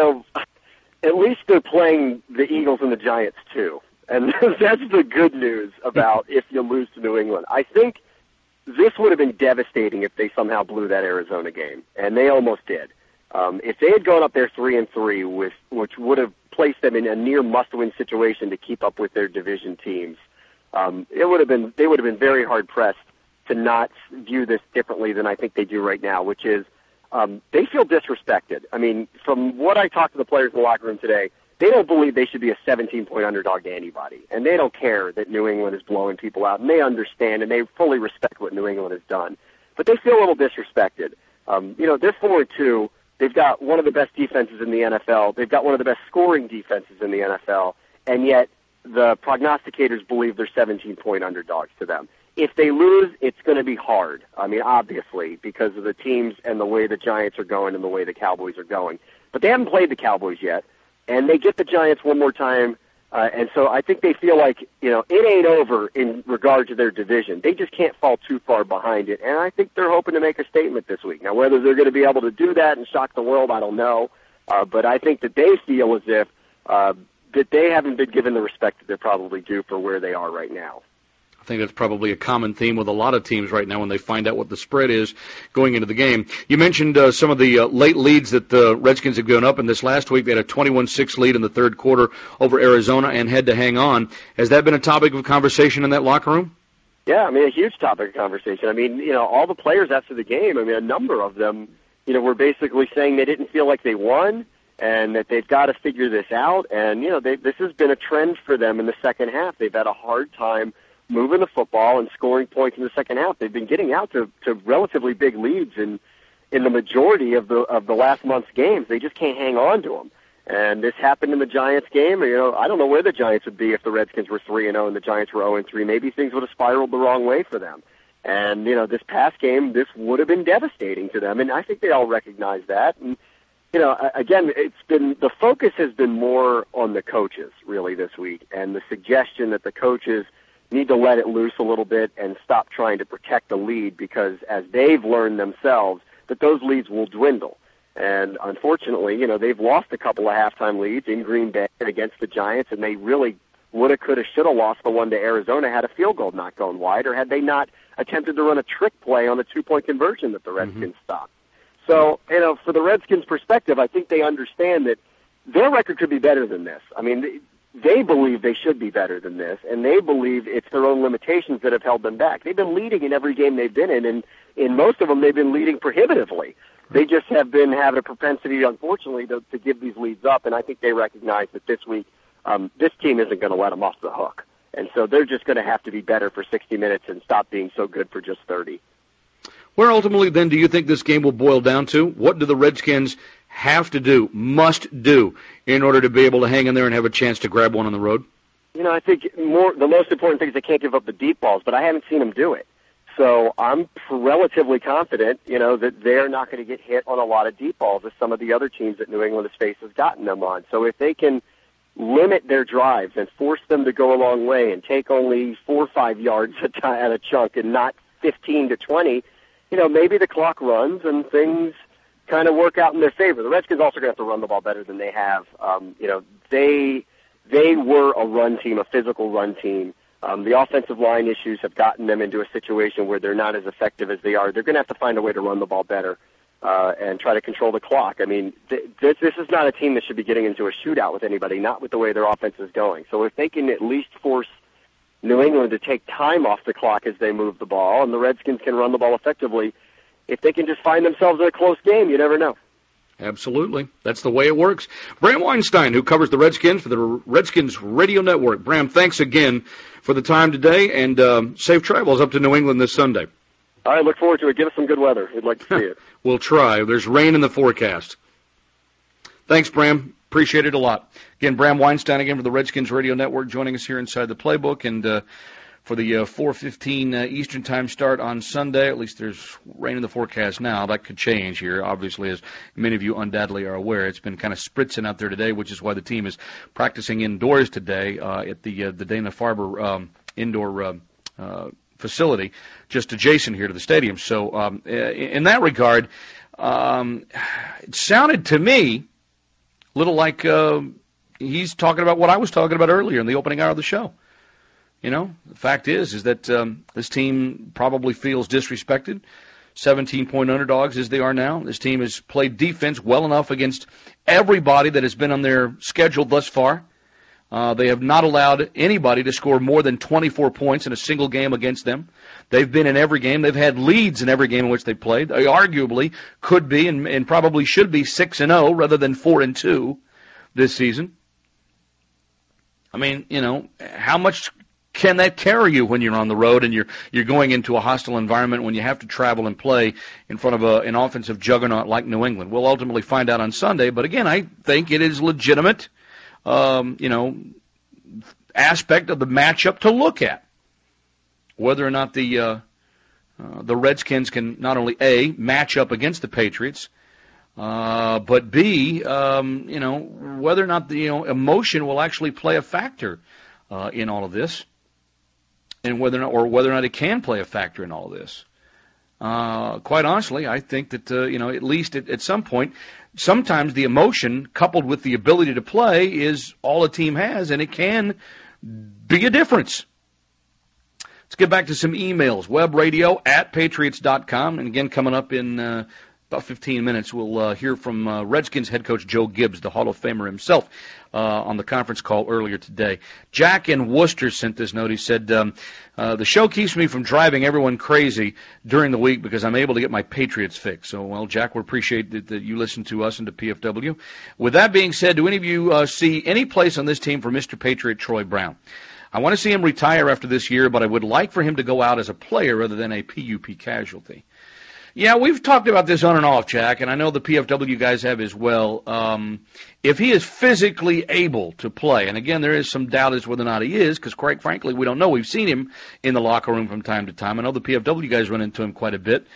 they're playing the Eagles and the Giants too. And that's the good news about if you lose to New England. I think this would have been devastating if they somehow blew that Arizona game, and they almost did. If they had gone up there 3-3, which would have placed them in a near must-win situation to keep up with their division teams, they would have been very hard pressed to not view this differently than I think they do right now, which is they feel disrespected. I mean, from what I talked to the players in the locker room today, they don't believe they should be a 17-point underdog to anybody. And they don't care that New England is blowing people out. And they understand and they fully respect what New England has done. But they feel a little disrespected. They're 4-2. They've got one of the best defenses in the NFL. They've got one of the best scoring defenses in the NFL. And yet the prognosticators believe they're 17-point underdogs to them. If they lose, it's going to be hard. I mean, obviously, because of the teams and the way the Giants are going and the way the Cowboys are going. But they haven't played the Cowboys yet, and they get the Giants one more time. And so I think they feel like, it ain't over in regard to their division. They just can't fall too far behind it. And I think they're hoping to make a statement this week. Now, whether they're going to be able to do that and shock the world, I don't know. But I think that they feel as if that they haven't been given the respect that they're probably due for where they are right now. I think that's probably a common theme with a lot of teams right now when they find out what the spread is going into the game. You mentioned some of the late leads that the Redskins have given up in this last week. They had a 21-6 lead in the third quarter over Arizona and had to hang on. Has that been a topic of conversation in that locker room? Yeah, I mean, a huge topic of conversation. I mean, all the players after the game, I mean, a number of them, were basically saying they didn't feel like they won and that they've got to figure this out. And, this has been a trend for them in the second half. They've had a hard time moving the football and scoring points in the second half. They've been getting out to relatively big leads in the majority of the last month's games. They just can't hang on to them. And this happened in the Giants game. I don't know where the Giants would be if the Redskins were 3-0 and the Giants were 0-3. Maybe things would have spiraled the wrong way for them. And, this past game, this would have been devastating to them. And I think they all recognize that. And, again, the focus has been more on the coaches, really, this week. And the suggestion that the coaches need to let it loose a little bit and stop trying to protect the lead because as they've learned themselves that those leads will dwindle. And unfortunately, they've lost a couple of halftime leads in Green Bay against the Giants, and they really woulda, coulda, shoulda lost the one to Arizona had a field goal not gone wide or had they not attempted to run a trick play on a 2-point conversion that the Redskins stopped. So, for the Redskins' perspective, I think they understand that their record could be better than this. I mean, they believe they should be better than this, and they believe it's their own limitations that have held them back. They've been leading in every game they've been in, and in most of them they've been leading prohibitively. They just have been having a propensity, unfortunately, to give these leads up, and I think they recognize that this week this team isn't going to let them off the hook. And so they're just going to have to be better for 60 minutes and stop being so good for just 30. Where ultimately, then, do you think this game will boil down to? What do the Redskins have to do, must do, in order to be able to hang in there and have a chance to grab one on the road? You know, I think the most important thing is they can't give up the deep balls, but I haven't seen them do it. So I'm relatively confident, you know, that they're not going to get hit on a lot of deep balls as some of the other teams that New England has faced has gotten them on. So if they can limit their drives and force them to go a long way and take only 4 or 5 yards at a chunk and not 15 to 20, you know, maybe the clock runs and things kind of work out in their favor. The Redskins also going to have to run the ball better than they have. You know, they were a run team, a physical run team. The offensive line issues have gotten them into a situation where they're not as effective as they are. They're going to have to find a way to run the ball better and try to control the clock. I mean, this is not a team that should be getting into a shootout with anybody, not with the way their offense is going. So if they can at least force New England to take time off the clock as they move the ball, and the Redskins can run the ball effectively, if they can just find themselves in a close game, you never know. Absolutely. That's the way it works. Bram Weinstein, who covers the Redskins for the Redskins Radio Network. Bram, thanks again for the time today, and safe travels up to New England this Sunday. All right, look forward to it. Give us some good weather. We'd like to see it. We'll try. There's rain in the forecast. Thanks, Bram. Appreciate it a lot. Again, Bram Weinstein again for the Redskins Radio Network joining us here inside the playbook. And for the 4:15 Eastern Time start on Sunday, at least there's rain in the forecast now. That could change here, obviously, as many of you undoubtedly are aware. It's been kind of spritzing out there today, which is why the team is practicing indoors today at the Dana-Farber indoor facility just adjacent here to the stadium. So in that regard, it sounded to me a little like he's talking about what I was talking about earlier in the opening hour of the show. You know, the fact is that this team probably feels disrespected. 17-point underdogs as they are now. This team has played defense well enough against everybody that has been on their schedule thus far. They have not allowed anybody to score more than 24 points in a single game against them. They've been in every game. They've had leads in every game in which they played. They arguably could be and probably should be 6-0 rather than 4-2 this season. I mean, you know, how much can that carry you when you're on the road and you're going into a hostile environment when you have to travel and play in front of an offensive juggernaut like New England? We'll ultimately find out on Sunday, but again, I think it is legitimate, aspect of the matchup to look at. Whether or not the Redskins can not only A, match up against the Patriots, but B, whether or not the emotion will actually play a factor in all of this, and whether or not it can play a factor in all of this. Quite honestly, I think that at least at some point, sometimes the emotion coupled with the ability to play is all a team has, and it can be a difference. Let's get back to some emails. webradio@patriots.com. And again, coming up in about 15 minutes, we'll hear from Redskins head coach Joe Gibbs, the Hall of Famer himself, on the conference call earlier today. Jack in Worcester sent this note. He said, the show keeps me from driving everyone crazy during the week because I'm able to get my Patriots fix. So, well, Jack, we appreciate that you listen to us and to PFW. With that being said, do any of you see any place on this team for Mr. Patriot Troy Brown? I want to see him retire after this year, but I would like for him to go out as a player rather than a PUP casualty. Yeah, we've talked about this on and off, Jack, and I know the PFW guys have as well. If he is physically able to play, and again, there is some doubt as to whether or not he is, because quite frankly, we don't know. We've seen him in the locker room from time to time. I know the PFW guys run into him quite a bit.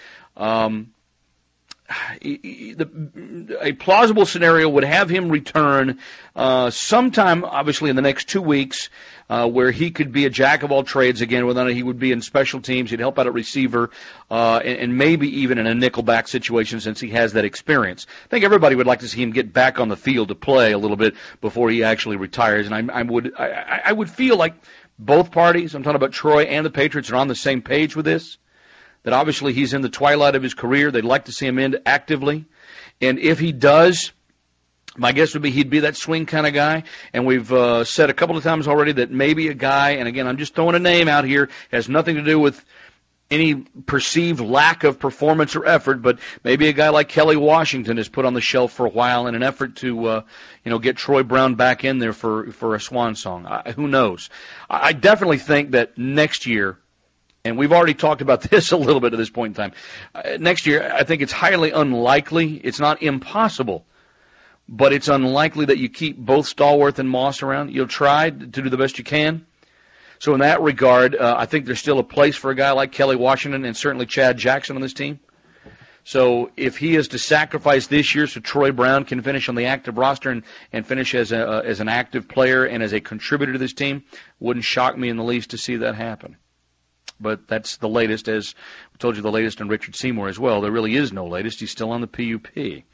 A plausible scenario would have him return sometime, obviously, in the next 2 weeks, where he could be a jack of all trades again, whether or not he would be in special teams, he'd help out at receiver, and maybe even in a nickelback situation since he has that experience. I think everybody would like to see him get back on the field to play a little bit before he actually retires, and I would feel like both parties, I'm talking about Troy and the Patriots, are on the same page with this. That obviously he's in the twilight of his career. They'd like to see him in actively. And if he does My guess would be he'd be that swing kind of guy, and we've said a couple of times already that maybe a guy, and again, I'm just throwing a name out here, has nothing to do with any perceived lack of performance or effort, but maybe a guy like Kelly Washington is put on the shelf for a while in an effort to, get Troy Brown back in there for a swan song. Who knows? I definitely think that next year, and we've already talked about this a little bit at this point in time, next year I think it's highly unlikely, it's not impossible, but it's unlikely that you keep both Stallworth and Moss around. You'll try to do the best you can. So in that regard, I think there's still a place for a guy like Kelly Washington and certainly Chad Jackson on this team. So if he is to sacrifice this year so Troy Brown can finish on the active roster and finish as an active player and as a contributor to this team, wouldn't shock me in the least to see that happen. But that's the latest, as we told you, the latest on Richard Seymour as well. There really is no latest. He's still on the PUP.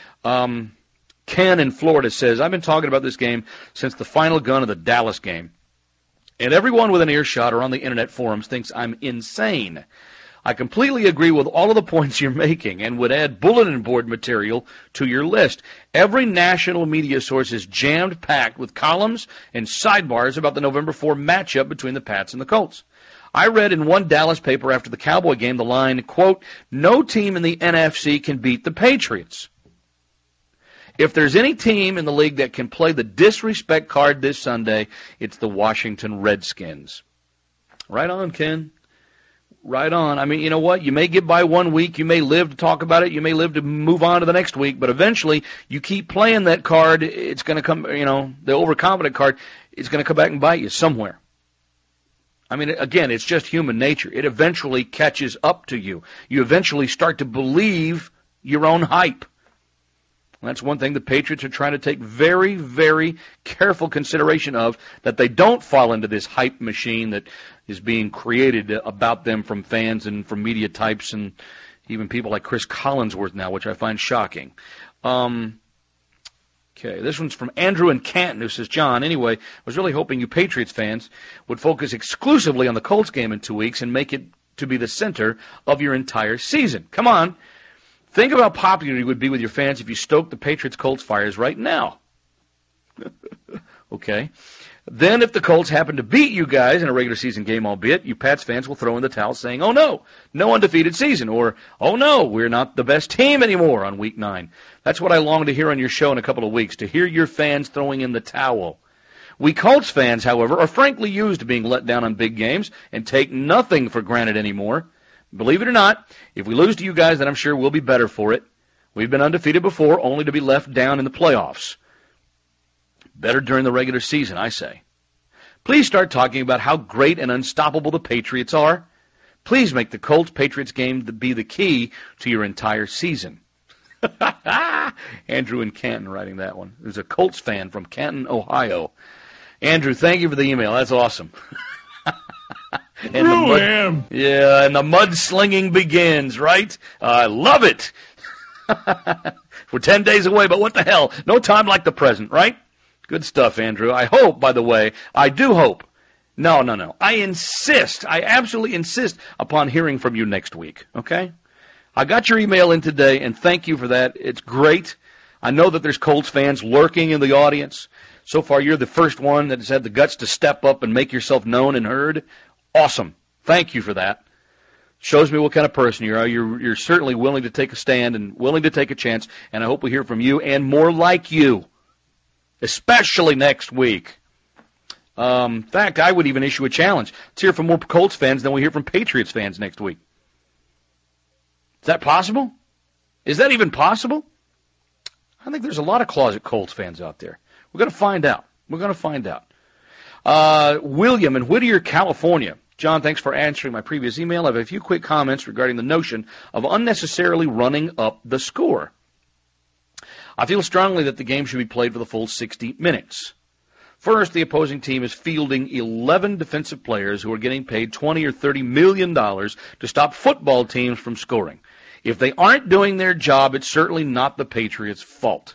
Ken in Florida says, I've been talking about this game since the final gun of the Dallas game. And everyone with an earshot or on the internet forums thinks I'm insane. I completely agree with all of the points you're making and would add bulletin board material to your list. Every national media source is jammed-packed with columns and sidebars about the November 4 matchup between the Pats and the Colts. I read in one Dallas paper after the Cowboy game the line, quote, no team in the NFC can beat the Patriots. If there's any team in the league that can play the disrespect card this Sunday, it's the Washington Redskins. Right on, Ken. Right on. I mean, you know what? You may get by 1 week. You may live to talk about it. You may live to move on to the next week. But eventually, you keep playing that card, it's going to come, the overconfident card, it's going to come back and bite you somewhere. I mean, again, it's just human nature. It eventually catches up to you. You eventually start to believe your own hype. And that's one thing the Patriots are trying to take very, very careful consideration of, that they don't fall into this hype machine that is being created about them from fans and from media types and even people like Chris Collinsworth now, which I find shocking. Okay, this one's from Andrew in Canton, who says, John, anyway, I was really hoping you Patriots fans would focus exclusively on the Colts game in 2 weeks and make it to be the center of your entire season. Come on. Think about how popular you would be with your fans if you stoked the Patriots-Colts fires right now. Okay. Then if the Colts happen to beat you guys in a regular season game, albeit, you Pats fans will throw in the towel saying, oh no undefeated season, or oh no, we're not the best team anymore on week 9. That's what I long to hear on your show in a couple of weeks, to hear your fans throwing in the towel. We Colts fans, however, are frankly used to being let down on big games and take nothing for granted anymore. Believe it or not, if we lose to you guys, then I'm sure we'll be better for it. We've been undefeated before, only to be left down in the playoffs. Better during the regular season, I say. Please start talking about how great and unstoppable the Patriots are. Please make the Colts-Patriots game be the key to your entire season. Andrew in Canton writing that one. Who's a Colts fan from Canton, Ohio. Andrew, thank you for the email. That's awesome. And and the mudslinging begins, right? I love it. We're 10 days away, but what the hell? No time like the present, right? Good stuff, Andrew. I hope, by the way, I do hope. No. I absolutely insist upon hearing from you next week, okay? I got your email in today, and thank you for that. It's great. I know that there's Colts fans lurking in the audience. So far, you're the first one that has had the guts to step up and make yourself known and heard. Awesome. Thank you for that. Shows me what kind of person you are. You're certainly willing to take a stand and willing to take a chance, and I hope we hear from you and more like you, especially next week. In fact, I would even issue a challenge. Let's hear from more Colts fans than we hear from Patriots fans next week. Is that possible? Is that even possible? I think there's a lot of closet Colts fans out there. We're going to find out. William in Whittier, California. John, thanks for answering my previous email. I have a few quick comments regarding the notion of unnecessarily running up the score. I feel strongly that the game should be played for the full 60 minutes. First, the opposing team is fielding 11 defensive players who are getting paid $20 or $30 million to stop football teams from scoring. If they aren't doing their job, it's certainly not the Patriots' fault.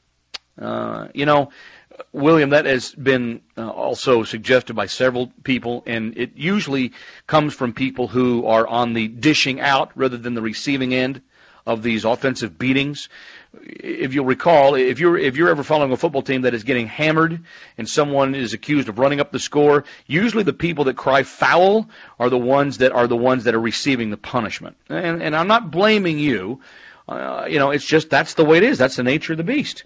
William, that has been also suggested by several people, and it usually comes from people who are on the dishing out rather than the receiving end of these offensive beatings. If you'll recall, if you're ever following a football team that is getting hammered and someone is accused of running up the score, usually the people that cry foul are the ones that are receiving the punishment. And I'm not blaming you. It's just that's the way it is. That's the nature of the beast.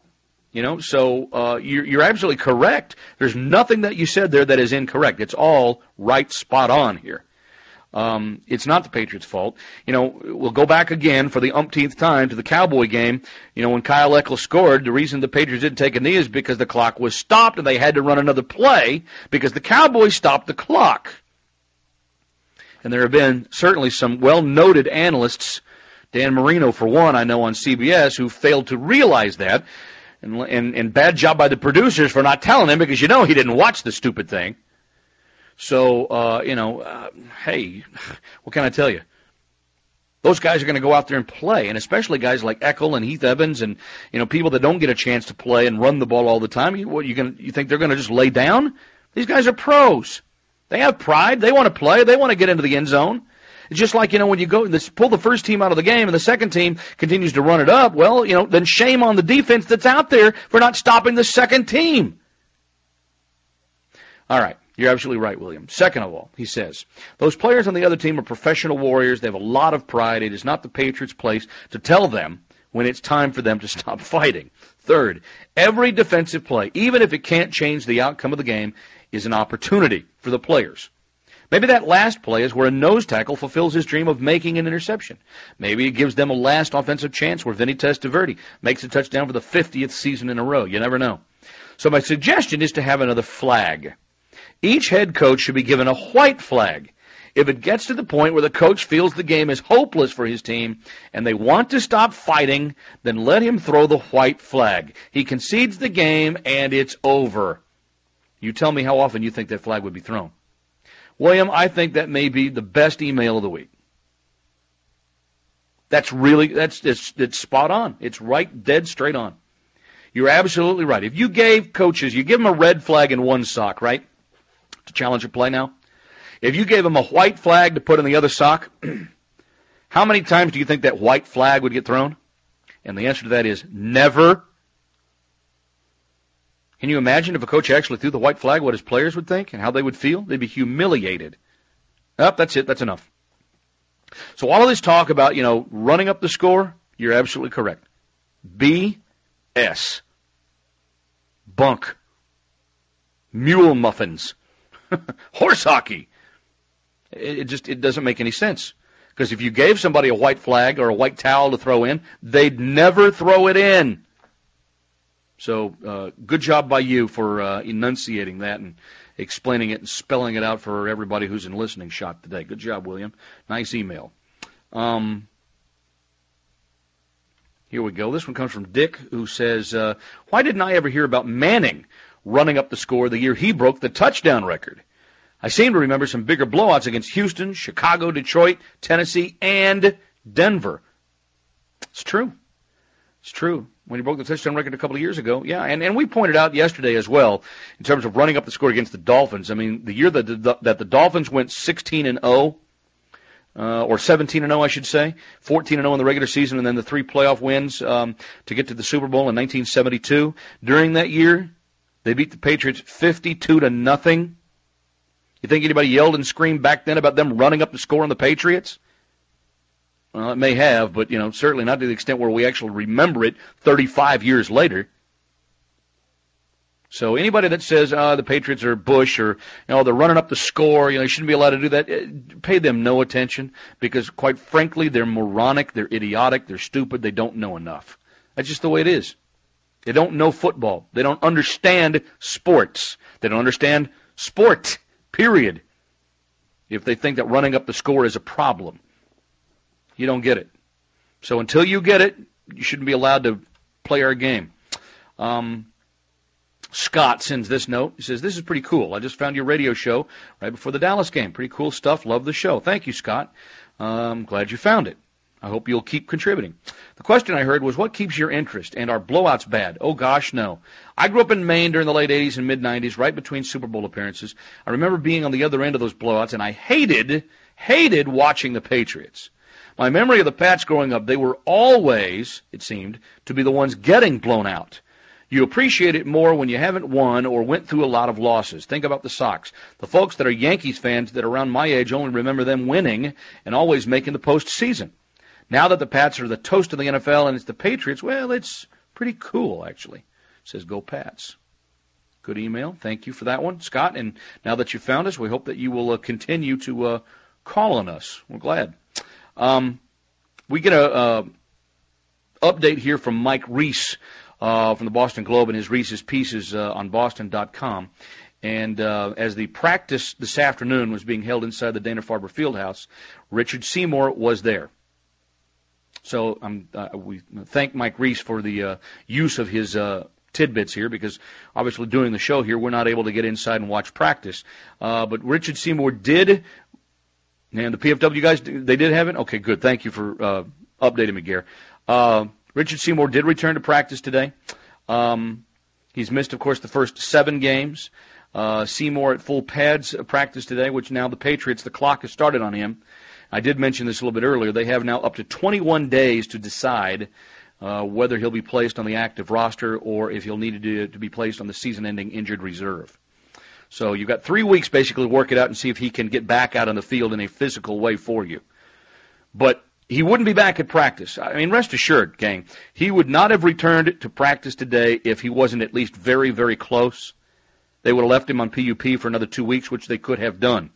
So you're absolutely correct. There's nothing that you said there that is incorrect. It's all right, spot on here. It's not the Patriots' fault. We'll go back again for the umpteenth time to the Cowboy game. When Kyle Eckler scored, the reason the Patriots didn't take a knee is because the clock was stopped and they had to run another play because the Cowboys stopped the clock. And there have been certainly some well-noted analysts, Dan Marino for one, I know on CBS, who failed to realize that. And bad job by the producers for not telling him because he didn't watch the stupid thing. So, hey, what can I tell you? Those guys are going to go out there and play, and especially guys like Eckel and Heath Evans and, people that don't get a chance to play and run the ball all the time. You think they're going to just lay down? These guys are pros. They have pride. They want to play. They want to get into the end zone. It's just like, when you go pull the first team out of the game and the second team continues to run it up, well, then shame on the defense that's out there for not stopping the second team. All right. You're absolutely right, William. Second of all, he says, those players on the other team are professional warriors. They have a lot of pride. It is not the Patriots' place to tell them when it's time for them to stop fighting. Third, every defensive play, even if it can't change the outcome of the game, is an opportunity for the players. Maybe that last play is where a nose tackle fulfills his dream of making an interception. Maybe it gives them a last offensive chance where Vinny Testaverde makes a touchdown for the 50th season in a row. You never know. So my suggestion is to have another flag. Each head coach should be given a white flag. If it gets to the point where the coach feels the game is hopeless for his team and they want to stop fighting, then let him throw the white flag. He concedes the game and it's over. You tell me how often you think that flag would be thrown. William, I think that may be the best email of the week. It's spot on. It's right, dead straight on. You're absolutely right. If you gave coaches, you give them a red flag in one sock, right? To challenge a play now. If you gave them a white flag to put in the other sock, how many times do you think that white flag would get thrown? And the answer to that is never. Can you imagine if a coach actually threw the white flag, what his players would think and how they would feel? They'd be humiliated. That's it. That's enough. So all of this talk about, running up the score, you're absolutely correct. BS. Bunk. Mule muffins. Horse hockey. It doesn't make any sense. Because if you gave somebody a white flag or a white towel to throw in, they'd never throw it in. So good job by you for enunciating that and explaining it and spelling it out for everybody who's in listening shot today. Good job, William. Nice email. Here we go. This one comes from Dick, who says, why didn't I ever hear about Manning running up the score the year he broke the touchdown record? I seem to remember some bigger blowouts against Houston, Chicago, Detroit, Tennessee, and Denver. It's true. It's true. When he broke the touchdown record a couple of years ago, yeah, and we pointed out yesterday as well, in terms of running up the score against the Dolphins. I mean, the year that the Dolphins went 16-0, or 17-0, I should say, 14-0 in the regular season, and then the 3 playoff wins to get to the Super Bowl in 1972. During that year, they beat the Patriots 52-0. You think anybody yelled and screamed back then about them running up the score on the Patriots? Well, it may have, but, certainly not to the extent where we actually remember it 35 years later. So anybody that says, the Patriots are Bush or, they're running up the score, you shouldn't be allowed to do that, pay them no attention because, quite frankly, they're moronic, they're idiotic, they're stupid, they don't know enough. That's just the way it is. They don't know football. They don't understand sports. They don't understand sport, period, if they think that running up the score is a problem. You don't get it. So until you get it, you shouldn't be allowed to play our game. Scott sends this note. He says, this is pretty cool. I just found your radio show right before the Dallas game. Pretty cool stuff. Love the show. Thank you, Scott. I'm glad you found it. I hope you'll keep contributing. The question I heard was, what keeps your interest? And are blowouts bad? Oh, gosh, no. I grew up in Maine during the late 80s and mid-90s, right between Super Bowl appearances. I remember being on the other end of those blowouts, and I hated watching the Patriots. My memory of the Pats growing up, they were always, it seemed, to be the ones getting blown out. You appreciate it more when you haven't won or went through a lot of losses. Think about the Sox. The folks that are Yankees fans that are around my age only remember them winning and always making the postseason. Now that the Pats are the toast of the NFL and it's the Patriots, well, it's pretty cool, actually. It says, go Pats. Good email. Thank you for that one, Scott. And now that you found us, we hope that you will continue to call on us. We're glad. We get a update here from Mike Reese from the Boston Globe and his Reese's Pieces on Boston.com. And as the practice this afternoon was being held inside the Dana-Farber Fieldhouse, Richard Seymour was there. So we thank Mike Reese for the use of his tidbits here, because obviously doing the show here, we're not able to get inside and watch practice. But Richard Seymour did, and the PFW guys, they did have it? Okay, good. Thank you for updating me, Gare. Richard Seymour did return to practice today. He's missed, of course, the first 7 games. Seymour at full pads practice today, which now the Patriots, the clock has started on him. I did mention this a little bit earlier. They have now up to 21 days to decide whether he'll be placed on the active roster or if he'll need to be placed on the season-ending injured reserve. So you've got 3 weeks basically to work it out and see if he can get back out on the field in a physical way for you. But he wouldn't be back at practice. I mean, rest assured, gang, he would not have returned to practice today if he wasn't at least very, very close. They would have left him on PUP for another 2 weeks, which they could have done.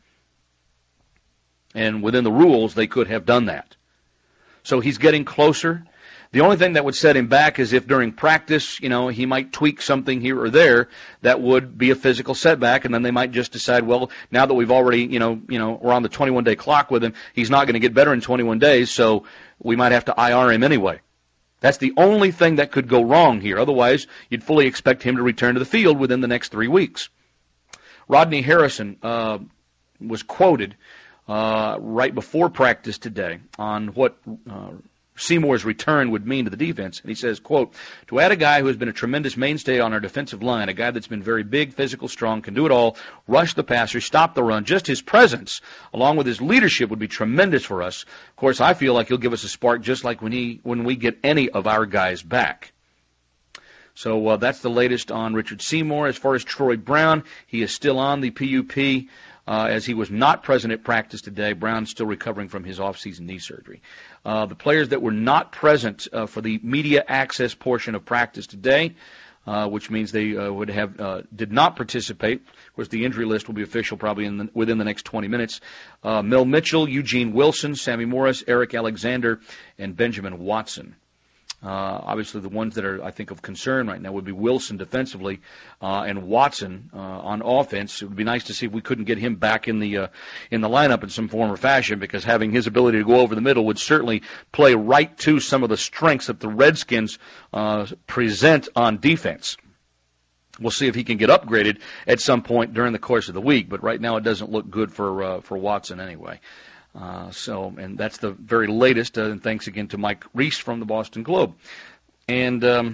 And within the rules, they could have done that. So he's getting closer. The only thing that would set him back is if during practice, he might tweak something here or there that would be a physical setback, and then they might just decide, well, now that we've already, we're on the 21-day clock with him, he's not going to get better in 21 days, so we might have to IR him anyway. That's the only thing that could go wrong here. Otherwise, you'd fully expect him to return to the field within the next 3 weeks. Rodney Harrison was quoted right before practice today on what Seymour's return would mean to the defense. And he says, quote, to add a guy who has been a tremendous mainstay on our defensive line, a guy that's been very big, physical, strong, can do it all, rush the passer, stop the run, just his presence, along with his leadership, would be tremendous for us. Of course, I feel like he'll give us a spark just like when we get any of our guys back. So that's the latest on Richard Seymour. As far as Troy Brown, he is still on the PUP. As he was not present at practice today, Brown's still recovering from his off-season knee surgery. The players that were not present for the media access portion of practice today, which means they did not participate. Of course, the injury list will be official probably within the next 20 minutes. Mel Mitchell, Eugene Wilson, Sammy Morris, Eric Alexander, and Benjamin Watson. Obviously, the ones that are, I think, of concern right now would be Wilson defensively and Watson on offense. It would be nice to see if we couldn't get him back in the lineup in some form or fashion, because having his ability to go over the middle would certainly play right to some of the strengths that the Redskins present on defense. We'll see if he can get upgraded at some point during the course of the week, but right now it doesn't look good for Watson anyway. And that's the very latest, and thanks again to Mike Reese from the Boston Globe. And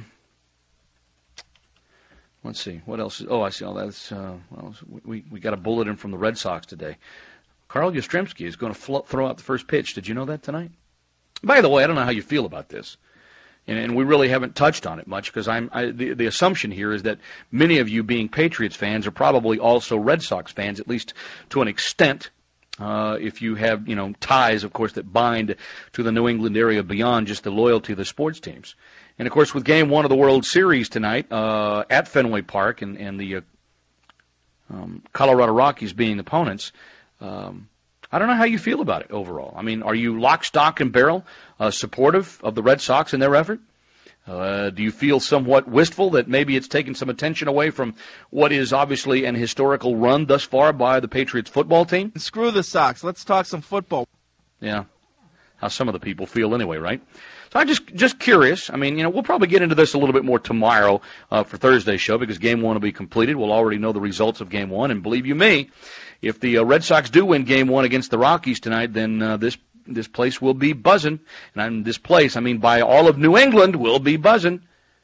let's see, what else? I see all that. We got a bulletin from the Red Sox today. Carl Yastrzemski is going to throw out the first pitch. Did you know that tonight? By the way, I don't know how you feel about this, and we really haven't touched on it much, because the assumption here is that many of you, being Patriots fans, are probably also Red Sox fans, at least to an extent. If you have, ties, of course, that bind to the New England area beyond just the loyalty of the sports teams. And, of course, with Game 1 of the World Series tonight at Fenway Park and the Colorado Rockies being opponents, I don't know how you feel about it overall. I mean, are you lock, stock, and barrel supportive of the Red Sox in their effort? Do you feel somewhat wistful that maybe it's taken some attention away from what is obviously an historical run thus far by the Patriots football team? Screw the Sox. Let's talk some football. Yeah, how some of the people feel anyway, right? So I'm just curious. I mean, we'll probably get into this a little bit more tomorrow for Thursday's show, because Game 1 will be completed. We'll already know the results of Game 1, and believe you me, if the Red Sox do win Game 1 against the Rockies tonight, then this place will be buzzing. And this place, I mean, by all of New England, will be buzzing.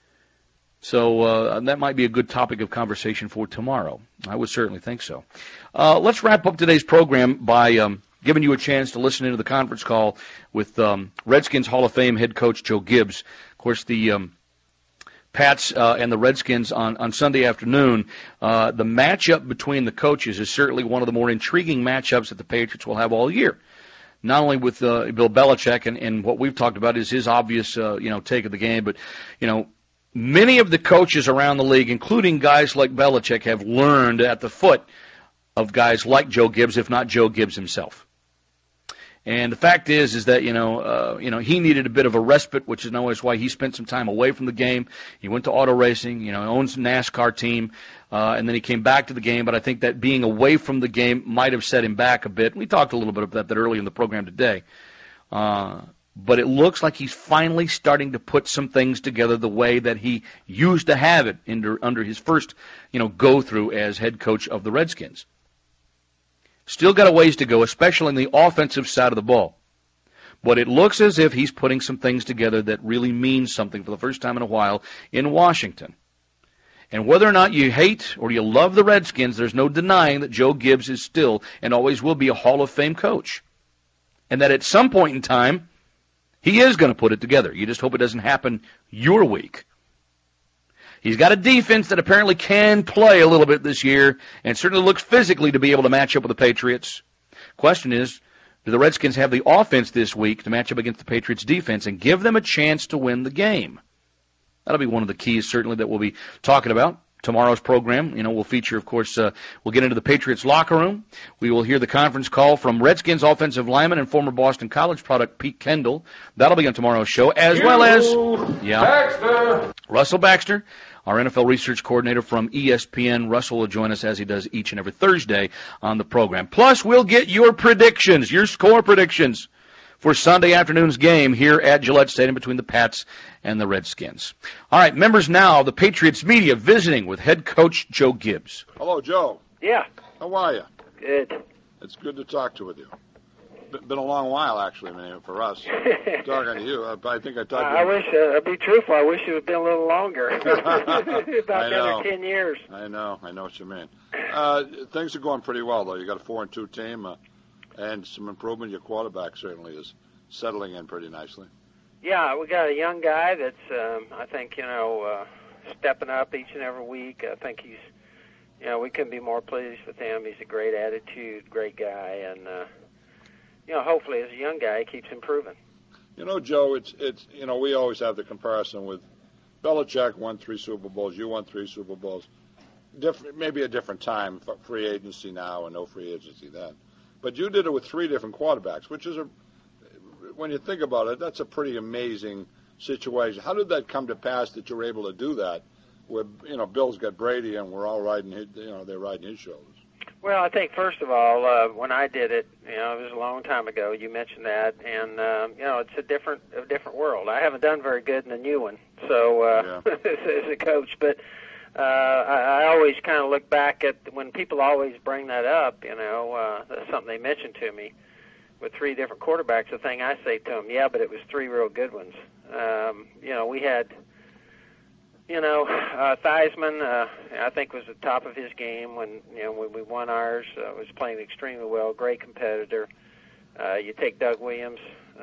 So that might be a good topic of conversation for tomorrow. I would certainly think so. Let's wrap up today's program by giving you a chance to listen into the conference call with Redskins Hall of Fame head coach Joe Gibbs. Of course, the Pats and the Redskins on Sunday afternoon. The matchup between the coaches is certainly one of the more intriguing matchups that the Patriots will have all year. Not only with Bill Belichick and what we've talked about is his obvious take of the game, but many of the coaches around the league, including guys like Belichick, have learned at the foot of guys like Joe Gibbs, if not Joe Gibbs himself. And the fact is that he needed a bit of a respite, which is always why he spent some time away from the game. He went to auto racing, owns a NASCAR team, and then he came back to the game. But I think that being away from the game might have set him back a bit. We talked a little bit about that early in the program today. But it looks like he's finally starting to put some things together the way that he used to have it under his first, go through as head coach of the Redskins. Still got a ways to go, especially in the offensive side of the ball. But it looks as if he's putting some things together that really means something for the first time in a while in Washington. And whether or not you hate or you love the Redskins, there's no denying that Joe Gibbs is still and always will be a Hall of Fame coach. And that at some point in time, he is going to put it together. You just hope it doesn't happen your week. He's got a defense that apparently can play a little bit this year and certainly looks physically to be able to match up with the Patriots. Question is, do the Redskins have the offense this week to match up against the Patriots' defense and give them a chance to win the game? That'll be one of the keys, certainly, that we'll be talking about. Tomorrow's program, will feature, of course, we'll get into the Patriots locker room. We will hear the conference call from Redskins offensive lineman and former Boston College product Pete Kendall. That'll be on tomorrow's show, as well as Baxter. Russell Baxter, our NFL research coordinator from ESPN. Russell will join us as he does each and every Thursday on the program. Plus, we'll get your predictions, your score predictions for Sunday afternoon's game here at Gillette Stadium between the Pats and the Redskins. All right, members now of the Patriots media visiting with head coach Joe Gibbs. Hello, Joe. Yeah. How are you? Good. It's good to talk with you. Been a long while, actually, for us. Talking to you. I think I talked to you. I wish, to be truthful, I wish it had been a little longer. About another 10 years. I know what you mean. Things are going pretty well, though. You got a 4-2 team and some improvement. Your quarterback certainly is settling in pretty nicely. Yeah, we got a young guy that's, I think, stepping up each and every week. I think he's, we couldn't be more pleased with him. He's a great attitude, great guy, and, hopefully as a young guy, he keeps improving. Joe, it's we always have the comparison with Belichick won 3 Super Bowls, you won 3 Super Bowls. Maybe a different time, free agency now and no free agency then. But you did it with 3 different quarterbacks, which is, when you think about it, that's a pretty amazing situation. How did that come to pass that you were able to do that? Where Bill's got Brady and we're all riding, they're riding his shoulders. Well, I think first of all, when I did it, it was a long time ago. You mentioned that, and it's a different world. I haven't done very good in the new one, so as a coach, but I always kind of look back at when people always bring that up. That's something they mentioned to me with 3 different quarterbacks. The thing I say to them, yeah, but it was 3 real good ones. We had. Theismann, I think, was at the top of his game when we won ours. Was playing extremely well, great competitor. You take Doug Williams.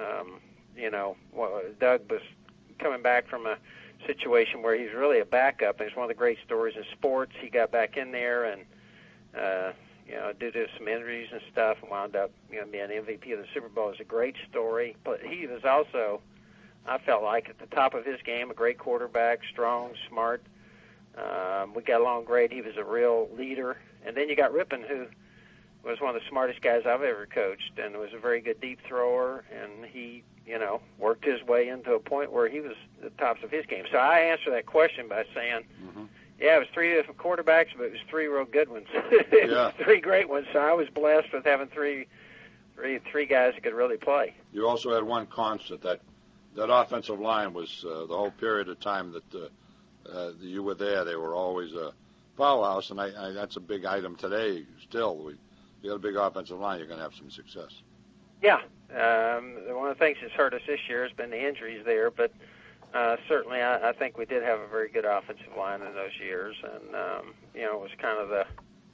Doug was coming back from a situation where he's really a backup, and it's one of the great stories in sports. He got back in there and, due to some injuries and stuff, and wound up being MVP of the Super Bowl. It's a great story, but he was also, I felt like, at the top of his game, a great quarterback, strong, smart. We got along great. He was a real leader. And then you got Rippon, who was one of the smartest guys I've ever coached and was a very good deep thrower. And he, worked his way into a point where he was at the tops of his game. So I answer that question by saying, yeah, it was 3 different quarterbacks, but it was 3 real good ones. Yeah. 3 great ones. So I was blessed with having three guys that could really play. You also had one constant, that offensive line was the whole period of time that you were there. They were always a powerhouse, and that's a big item today still. You got a big offensive line, you're going to have some success. Yeah. One of the things that's hurt us this year has been the injuries there, but certainly I think we did have a very good offensive line in those years, and it was kind of the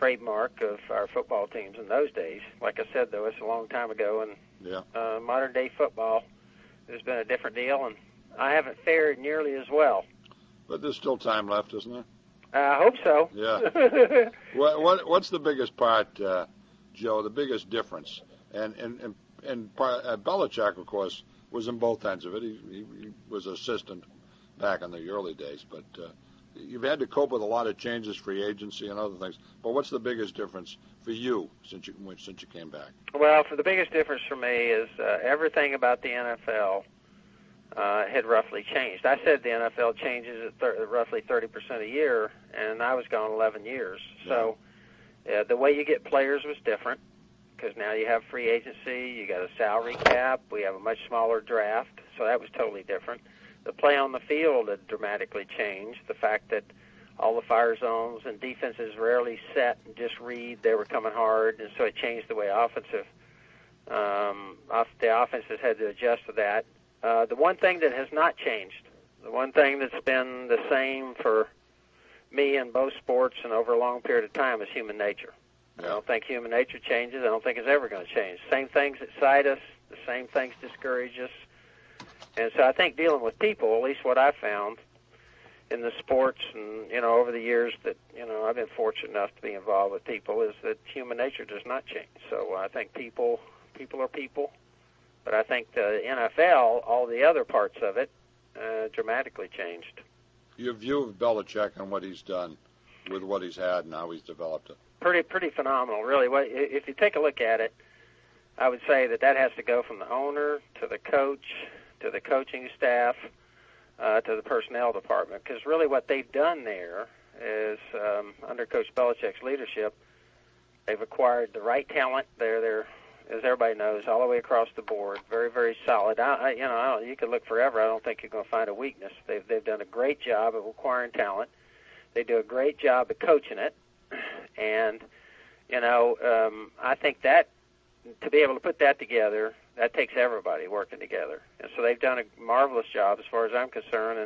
trademark of our football teams in those days. Like I said, though, it's a long time ago, and modern-day football has been a different deal, and I haven't fared nearly as well. But there's still time left, isn't there? I hope so. Yeah. What's the biggest part, Joe, the biggest difference? And Belichick, of course, was in both ends of it. He was assistant back in the early days, but you've had to cope with a lot of changes, free agency and other things. But what's the biggest difference for you since you came back? Well, the biggest difference for me is everything about the NFL had roughly changed. I said the NFL changes at roughly 30% a year, and I was gone 11 years. So the way you get players was different, because now you have free agency, you got a salary cap, we have a much smaller draft, so that was totally different. The play on the field had dramatically changed. The fact that all the fire zones and defenses rarely set and just read, they were coming hard, and so it changed the way the offenses had to adjust to that. The one thing that has not changed, the one thing that's been the same for me in both sports and over a long period of time is human nature. I don't think human nature changes. I don't think it's ever going to change. Same things excite us. The same things discourage us. And so I think dealing with people, at least what I found in the sports and, over the years that, I've been fortunate enough to be involved with people, is that human nature does not change. So I think people are people. But I think the NFL, all the other parts of it, dramatically changed. Your view of Belichick and what he's done with what he's had and how he's developed it? Pretty phenomenal, really. If you take a look at it, I would say that has to go from the owner to the coach to the coaching staff to the personnel department. Because really what they've done there is, under Coach Belichick's leadership, they've acquired the right talent. They're, as everybody knows, all the way across the board, very, very solid. You could look forever. I don't think you're going to find a weakness. They've done a great job of acquiring talent. They do a great job of coaching it. And, I think that to be able to put that together, that takes everybody working together. And so they've done a marvelous job as far as I'm concerned,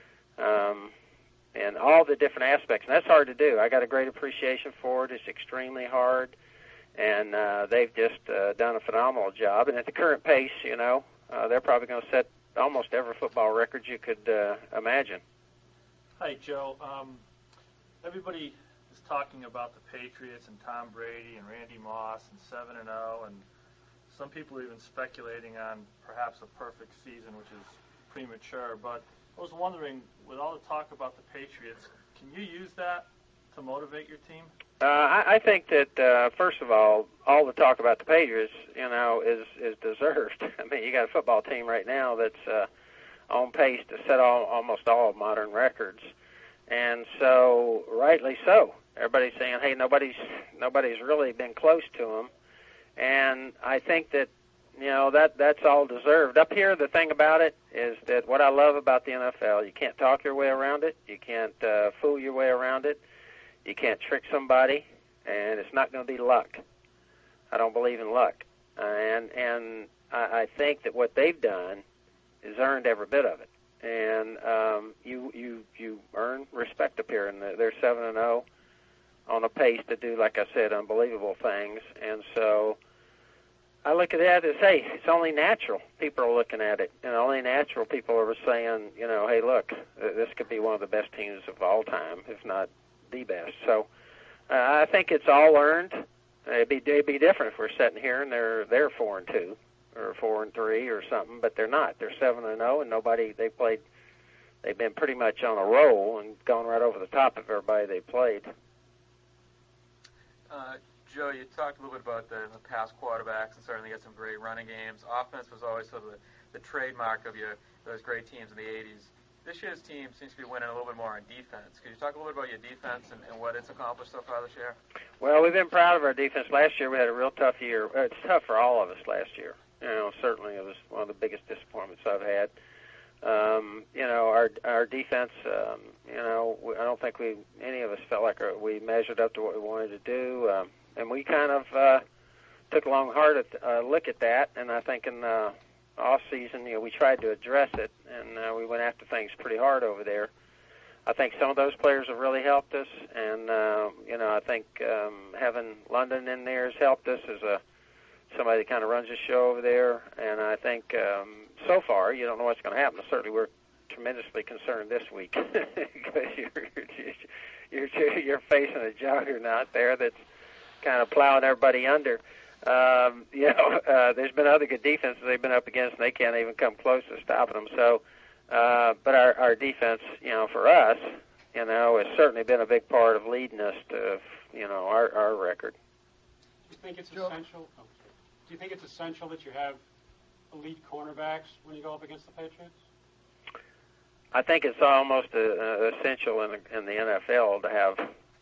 and all the different aspects. And that's hard to do. I got a great appreciation for it. It's extremely hard. And they've just done a phenomenal job. And at the current pace, they're probably going to set almost every football record you could imagine. Hi, Joe. Everybody is talking about the Patriots and Tom Brady and Randy Moss and 7-0, and some people are even speculating on perhaps a perfect season, which is premature. But I was wondering, with all the talk about the Patriots, can you use that to motivate your team? I think that, first of all the talk about the Patriots, is deserved. I mean, you got a football team right now that's on pace to set almost all modern records. And so, rightly so. Everybody's saying, hey, nobody's really been close to them. And I think that, that's all deserved. Up here, the thing about it is that what I love about the NFL, you can't talk your way around it. You can't fool your way around it. You can't trick somebody, and it's not going to be luck. I don't believe in luck. And I think that what they've done is earned every bit of it. And you earn respect up here, and they're 7-0 on a pace to do, like I said, unbelievable things. And so I look at that as, hey, it's only natural. People are looking at it, and only natural people are saying, hey, look, this could be one of the best teams of all time, if not the best. So I think it's all earned. It'd be different if we're sitting here and they're 4-2 or 4-3 or something, but they're not. They're 7-0, and they've been pretty much on a roll and gone right over the top of everybody they played. Joe, you talked a little bit about the past quarterbacks and certainly got some great running games. Offense was always sort of the trademark of those great teams in the 80s. This year's team seems to be winning a little bit more on defense. Could you talk a little bit about your defense and what it's accomplished so far this year? Well, we've been proud of our defense. Last year we had a real tough year. It's tough for all of us last year. Certainly it was one of the biggest disappointments I've had. Our defense, I don't think any of us felt like we measured up to what we wanted to do. And we kind of took a long, hard look at that. And I think in the off season, we tried to address it, and we went after things pretty hard over there. I think some of those players have really helped us, and I think having London in there has helped us as somebody that kind of runs the show over there. And I think so far, you don't know what's going to happen. Certainly, we're tremendously concerned this week because you're facing a juggernaut there that's kind of plowing everybody under. There's been other good defenses they've been up against, and they can't even come close to stopping them. So, but our defense, for us, has certainly been a big part of leading us to, our record. Do you think it's essential? Do you think it's essential that you have elite cornerbacks when you go up against the Patriots? I think it's almost essential in the NFL to have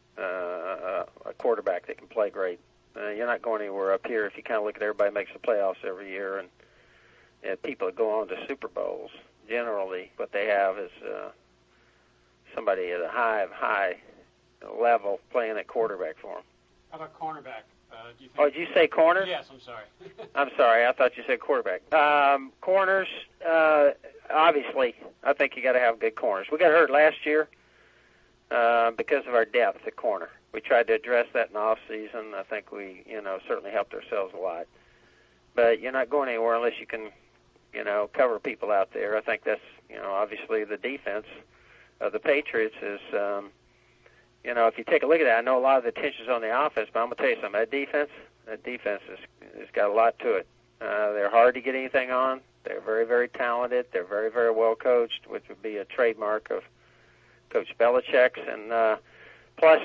a quarterback that can play great. You're not going anywhere up here if you kind of look at everybody makes the playoffs every year, and people that go on to Super Bowls. Generally, what they have is somebody at a high level playing at quarterback for them. How about cornerback? Do you think... Oh, did you say corner? Yes, I'm sorry. I'm sorry. I thought you said quarterback. Corners, obviously, I think you got to have good corners. We got hurt last year because of our depth at corner. We tried to address that in the off season. I think we, certainly helped ourselves a lot. But you're not going anywhere unless you can, cover people out there. I think that's, obviously the defense of the Patriots is, if you take a look at that, I know a lot of the attention's on the offense, but I'm going to tell you something. That defense has got a lot to it. They're hard to get anything on. They're very, very talented. They're very, very well coached, which would be a trademark of Coach Belichick's. And plus,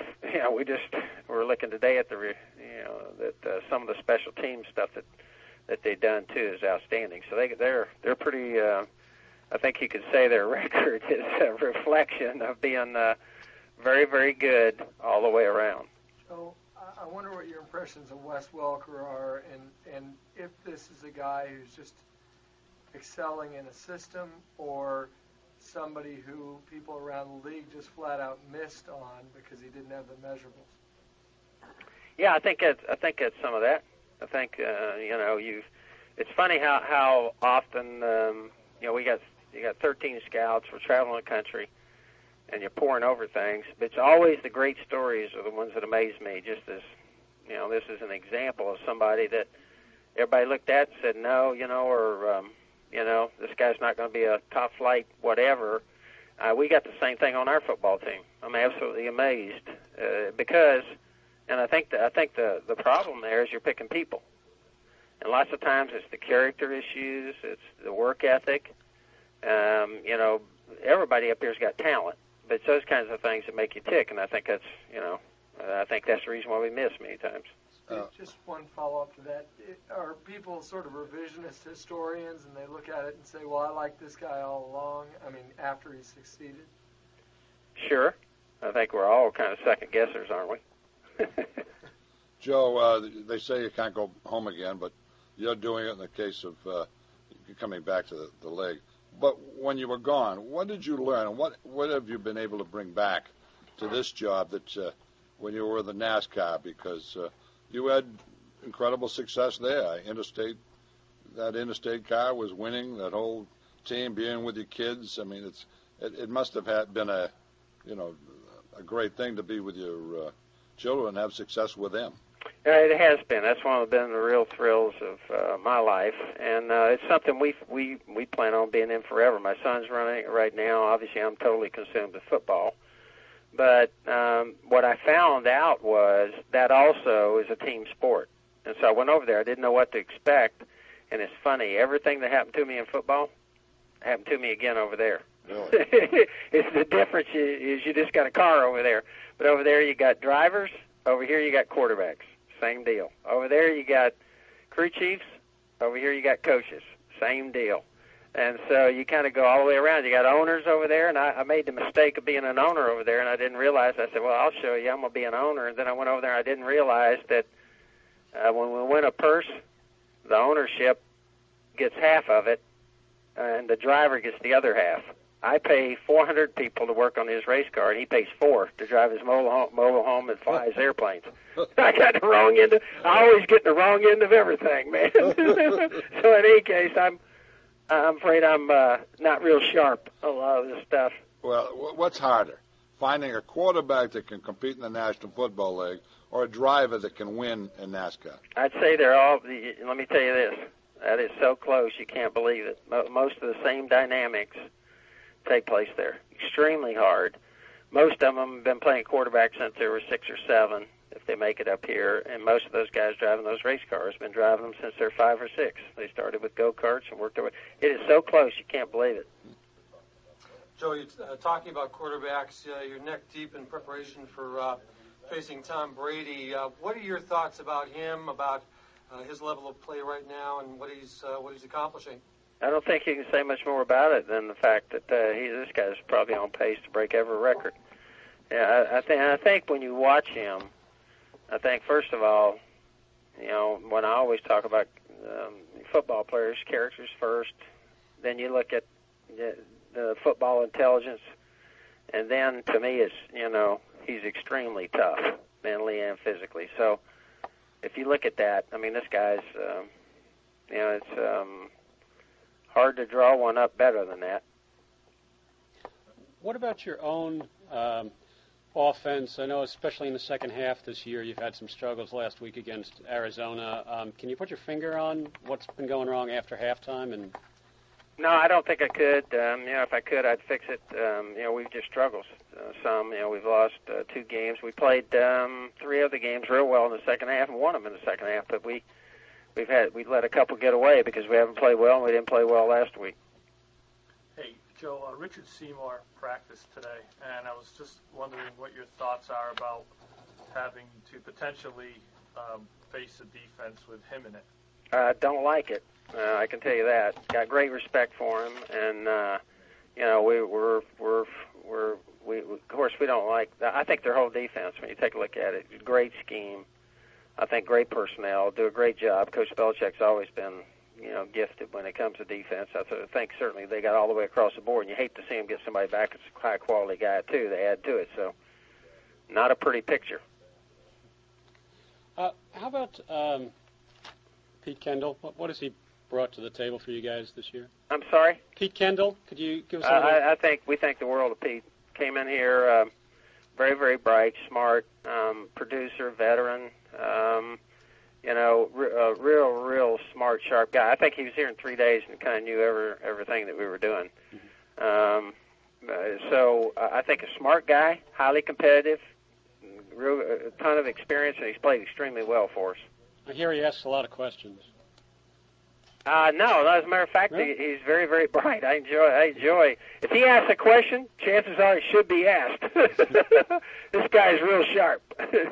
we're looking today at that some of the special team stuff that they've done too is outstanding. So they're pretty. I think you could say their record is a reflection of being very, very good all the way around. So I wonder what your impressions of Wes Welker are, and if this is a guy who's just excelling in a system, or somebody who people around the league just flat out missed on because he didn't have the measurables. Yeah, I think it's some of that. I think it's funny how often you got 13 scouts. We're traveling the country, and you're pouring over things. But it's always the great stories are the ones that amaze me. Just as this is an example of somebody that everybody looked at and said no, or this guy's not going to be a top flight whatever. We got the same thing on our football team. I'm absolutely amazed because. And I think the problem there is you're picking people. And lots of times it's the character issues, it's the work ethic. Everybody up here's got talent, but it's those kinds of things that make you tick. And I think that's the reason why we miss many times. Just one follow-up to that. Are people sort of revisionist historians, and they look at it and say, well, I like this guy all along, after he succeeded? Sure. I think we're all kind of second-guessers, aren't we? Joe, they say you can't go home again, but you're doing it in the case of coming back to the league. But when you were gone, what did you learn, and what have you been able to bring back to this job that when you were the NASCAR? Because you had incredible success there. That interstate car was winning. That whole team being with your kids. It must have been a great thing to be with your children and have success with them. It has been. That's been the real thrills of my life, and it's something we plan on being in forever. My son's running it right now. Obviously, I'm totally consumed with football, but what I found out was that also is a team sport, and so I went over there. I didn't know what to expect, and it's funny. Everything that happened to me in football happened to me again over there. Really? It's the difference is you just got a car over there. But over there you got drivers. Over here you got quarterbacks. Same deal. Over there you got crew chiefs. Over here you got coaches. Same deal. And so you kind of go all the way around. You got owners over there, and I made the mistake of being an owner over there, and I didn't realize. I said, well, I'll show you. I'm going to be an owner. And then I went over there, and I didn't realize that when we win a purse, the ownership gets half of it, and the driver gets the other half. I pay 400 people to work on his race car, and he pays 4 to drive his mobile home and fly his airplanes. I got the wrong end. I always get the wrong end of everything, man. So in any case, I'm afraid I'm not real sharp a lot of this stuff. Well, what's harder? Finding a quarterback that can compete in the National Football League or a driver that can win in NASCAR? I'd say they're all, let me tell you this, that is so close you can't believe it. Most of the same dynamics take place there. Extremely hard. Most of them have been playing quarterback since they were 6 or 7, if they make it up here, and most of those guys driving those race cars have been driving them since they're 5 or 6. They started with go-karts and worked their way. It is so close you can't believe it. Joe, you're talking about quarterbacks. You're neck deep in preparation for facing Tom Brady. What are your thoughts about him, about his level of play right now, and what he's accomplishing? I don't think you can say much more about it than the fact that this guy's probably on pace to break every record. Yeah, I think when you watch him, I think first of all, when I always talk about football players, characters first, then you look at the football intelligence, and then to me it's, he's extremely tough, mentally and physically. So if you look at that, I mean, this guy's, it's hard to draw one up better than that. What about your own offense? I know especially in the second half this year you've had some struggles last week against Arizona. Can you put your finger on what's been going wrong after halftime? And no, I don't think I could. If I could, I'd fix it. We've just struggled some. We've lost 2 games. We played 3 other games real well in the second half and won them in the second half, but we let a couple get away because we haven't played well and we didn't play well last week. Hey, Joe, Richard Seymour practiced today, and I was just wondering what your thoughts are about having to potentially face a defense with him in it. I don't like it. I can tell you that. Got great respect for him, and we of course we don't like. I think their whole defense, when you take a look at it, great scheme. I think great personnel, do a great job. Coach Belichick's always been, gifted when it comes to defense. I think certainly they got all the way across the board, and you hate to see him get somebody back that's a high-quality guy, too, to add to it. So not a pretty picture. How about Pete Kendall? What has he brought to the table for you guys this year? I'm sorry? Pete Kendall? Could you give us a we think the world of Pete. Came in here very, very bright, smart, producer, veteran, real smart, sharp guy. I think he was here in 3 days and kind of knew everything that we were doing. So I think a smart guy, highly competitive, a ton of experience, and he's played extremely well for us. I hear he asks a lot of questions. No, as a matter of fact, really? He's very, very bright. I enjoy. If he asks a question, chances are it should be asked. This guy's real sharp. How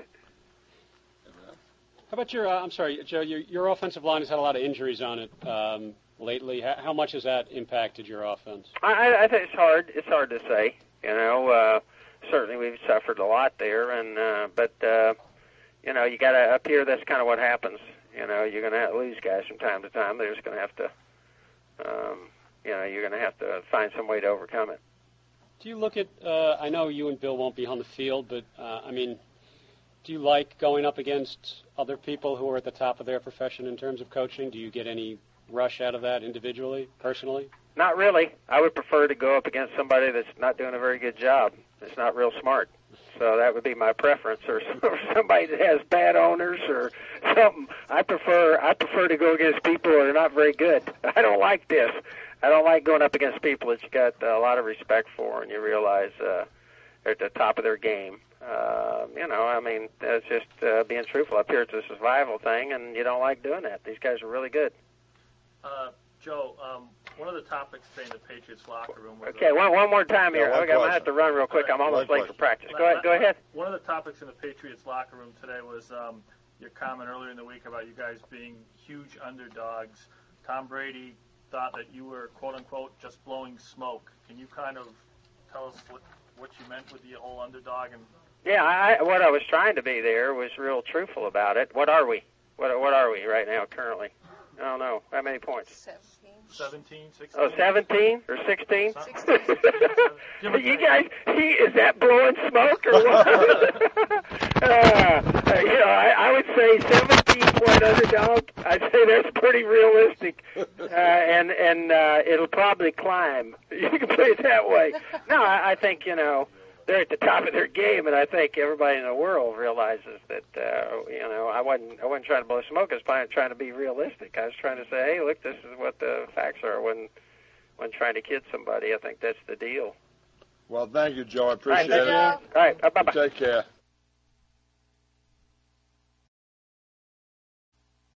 about your? I'm sorry, Joe. Your offensive line has had a lot of injuries on it lately. How much has that impacted your offense? I think it's hard. It's hard to say. Certainly we've suffered a lot there, but you got to up here. That's kind of what happens. You're going to lose guys from time to time. They're just going to have to, you're going to have to find some way to overcome it. Do you look at? I know you and Bill won't be on the field, but do you like going up against other people who are at the top of their profession in terms of coaching? Do you get any rush out of that individually, personally? Not really. I would prefer to go up against somebody that's not doing a very good job. That's not real smart. So that would be my preference, or somebody that has bad owners or something. I prefer to go against people who are not very good. I don't like this. I don't like going up against people that you got a lot of respect for, and you realize they're at the top of their game. That's just being truthful. Up here it's a survival thing, and you don't like doing that. These guys are really good. Joe, one of the topics today in the Patriots locker room was... Okay, one more time here. I'm going to have to run real quick. I'm almost late for practice. Go ahead. One of the topics in the Patriots locker room today was your comment earlier in the week about you guys being huge underdogs. Tom Brady thought that you were, quote-unquote, just blowing smoke. Can you kind of tell us what you meant with the whole underdog? Yeah, what I was trying to be there was real truthful about it. What are we? What are we right now currently? I don't know. How many points? 17, 16. Oh, 17 or 16? 16. You guys, is that blowing smoke or what? I would say 17 points. outside underdog, I'd say that's pretty realistic, and it'll probably climb. You can put it that way. No, I think they're at the top of their game, and I think everybody in the world realizes that. I wasn't trying to blow smoke. I was trying to be realistic. I was trying to say, hey, look, this is what the facts are when trying to kid somebody. I think that's the deal. Well, thank you, Joe. I appreciate it. All right, bye-bye. Take care.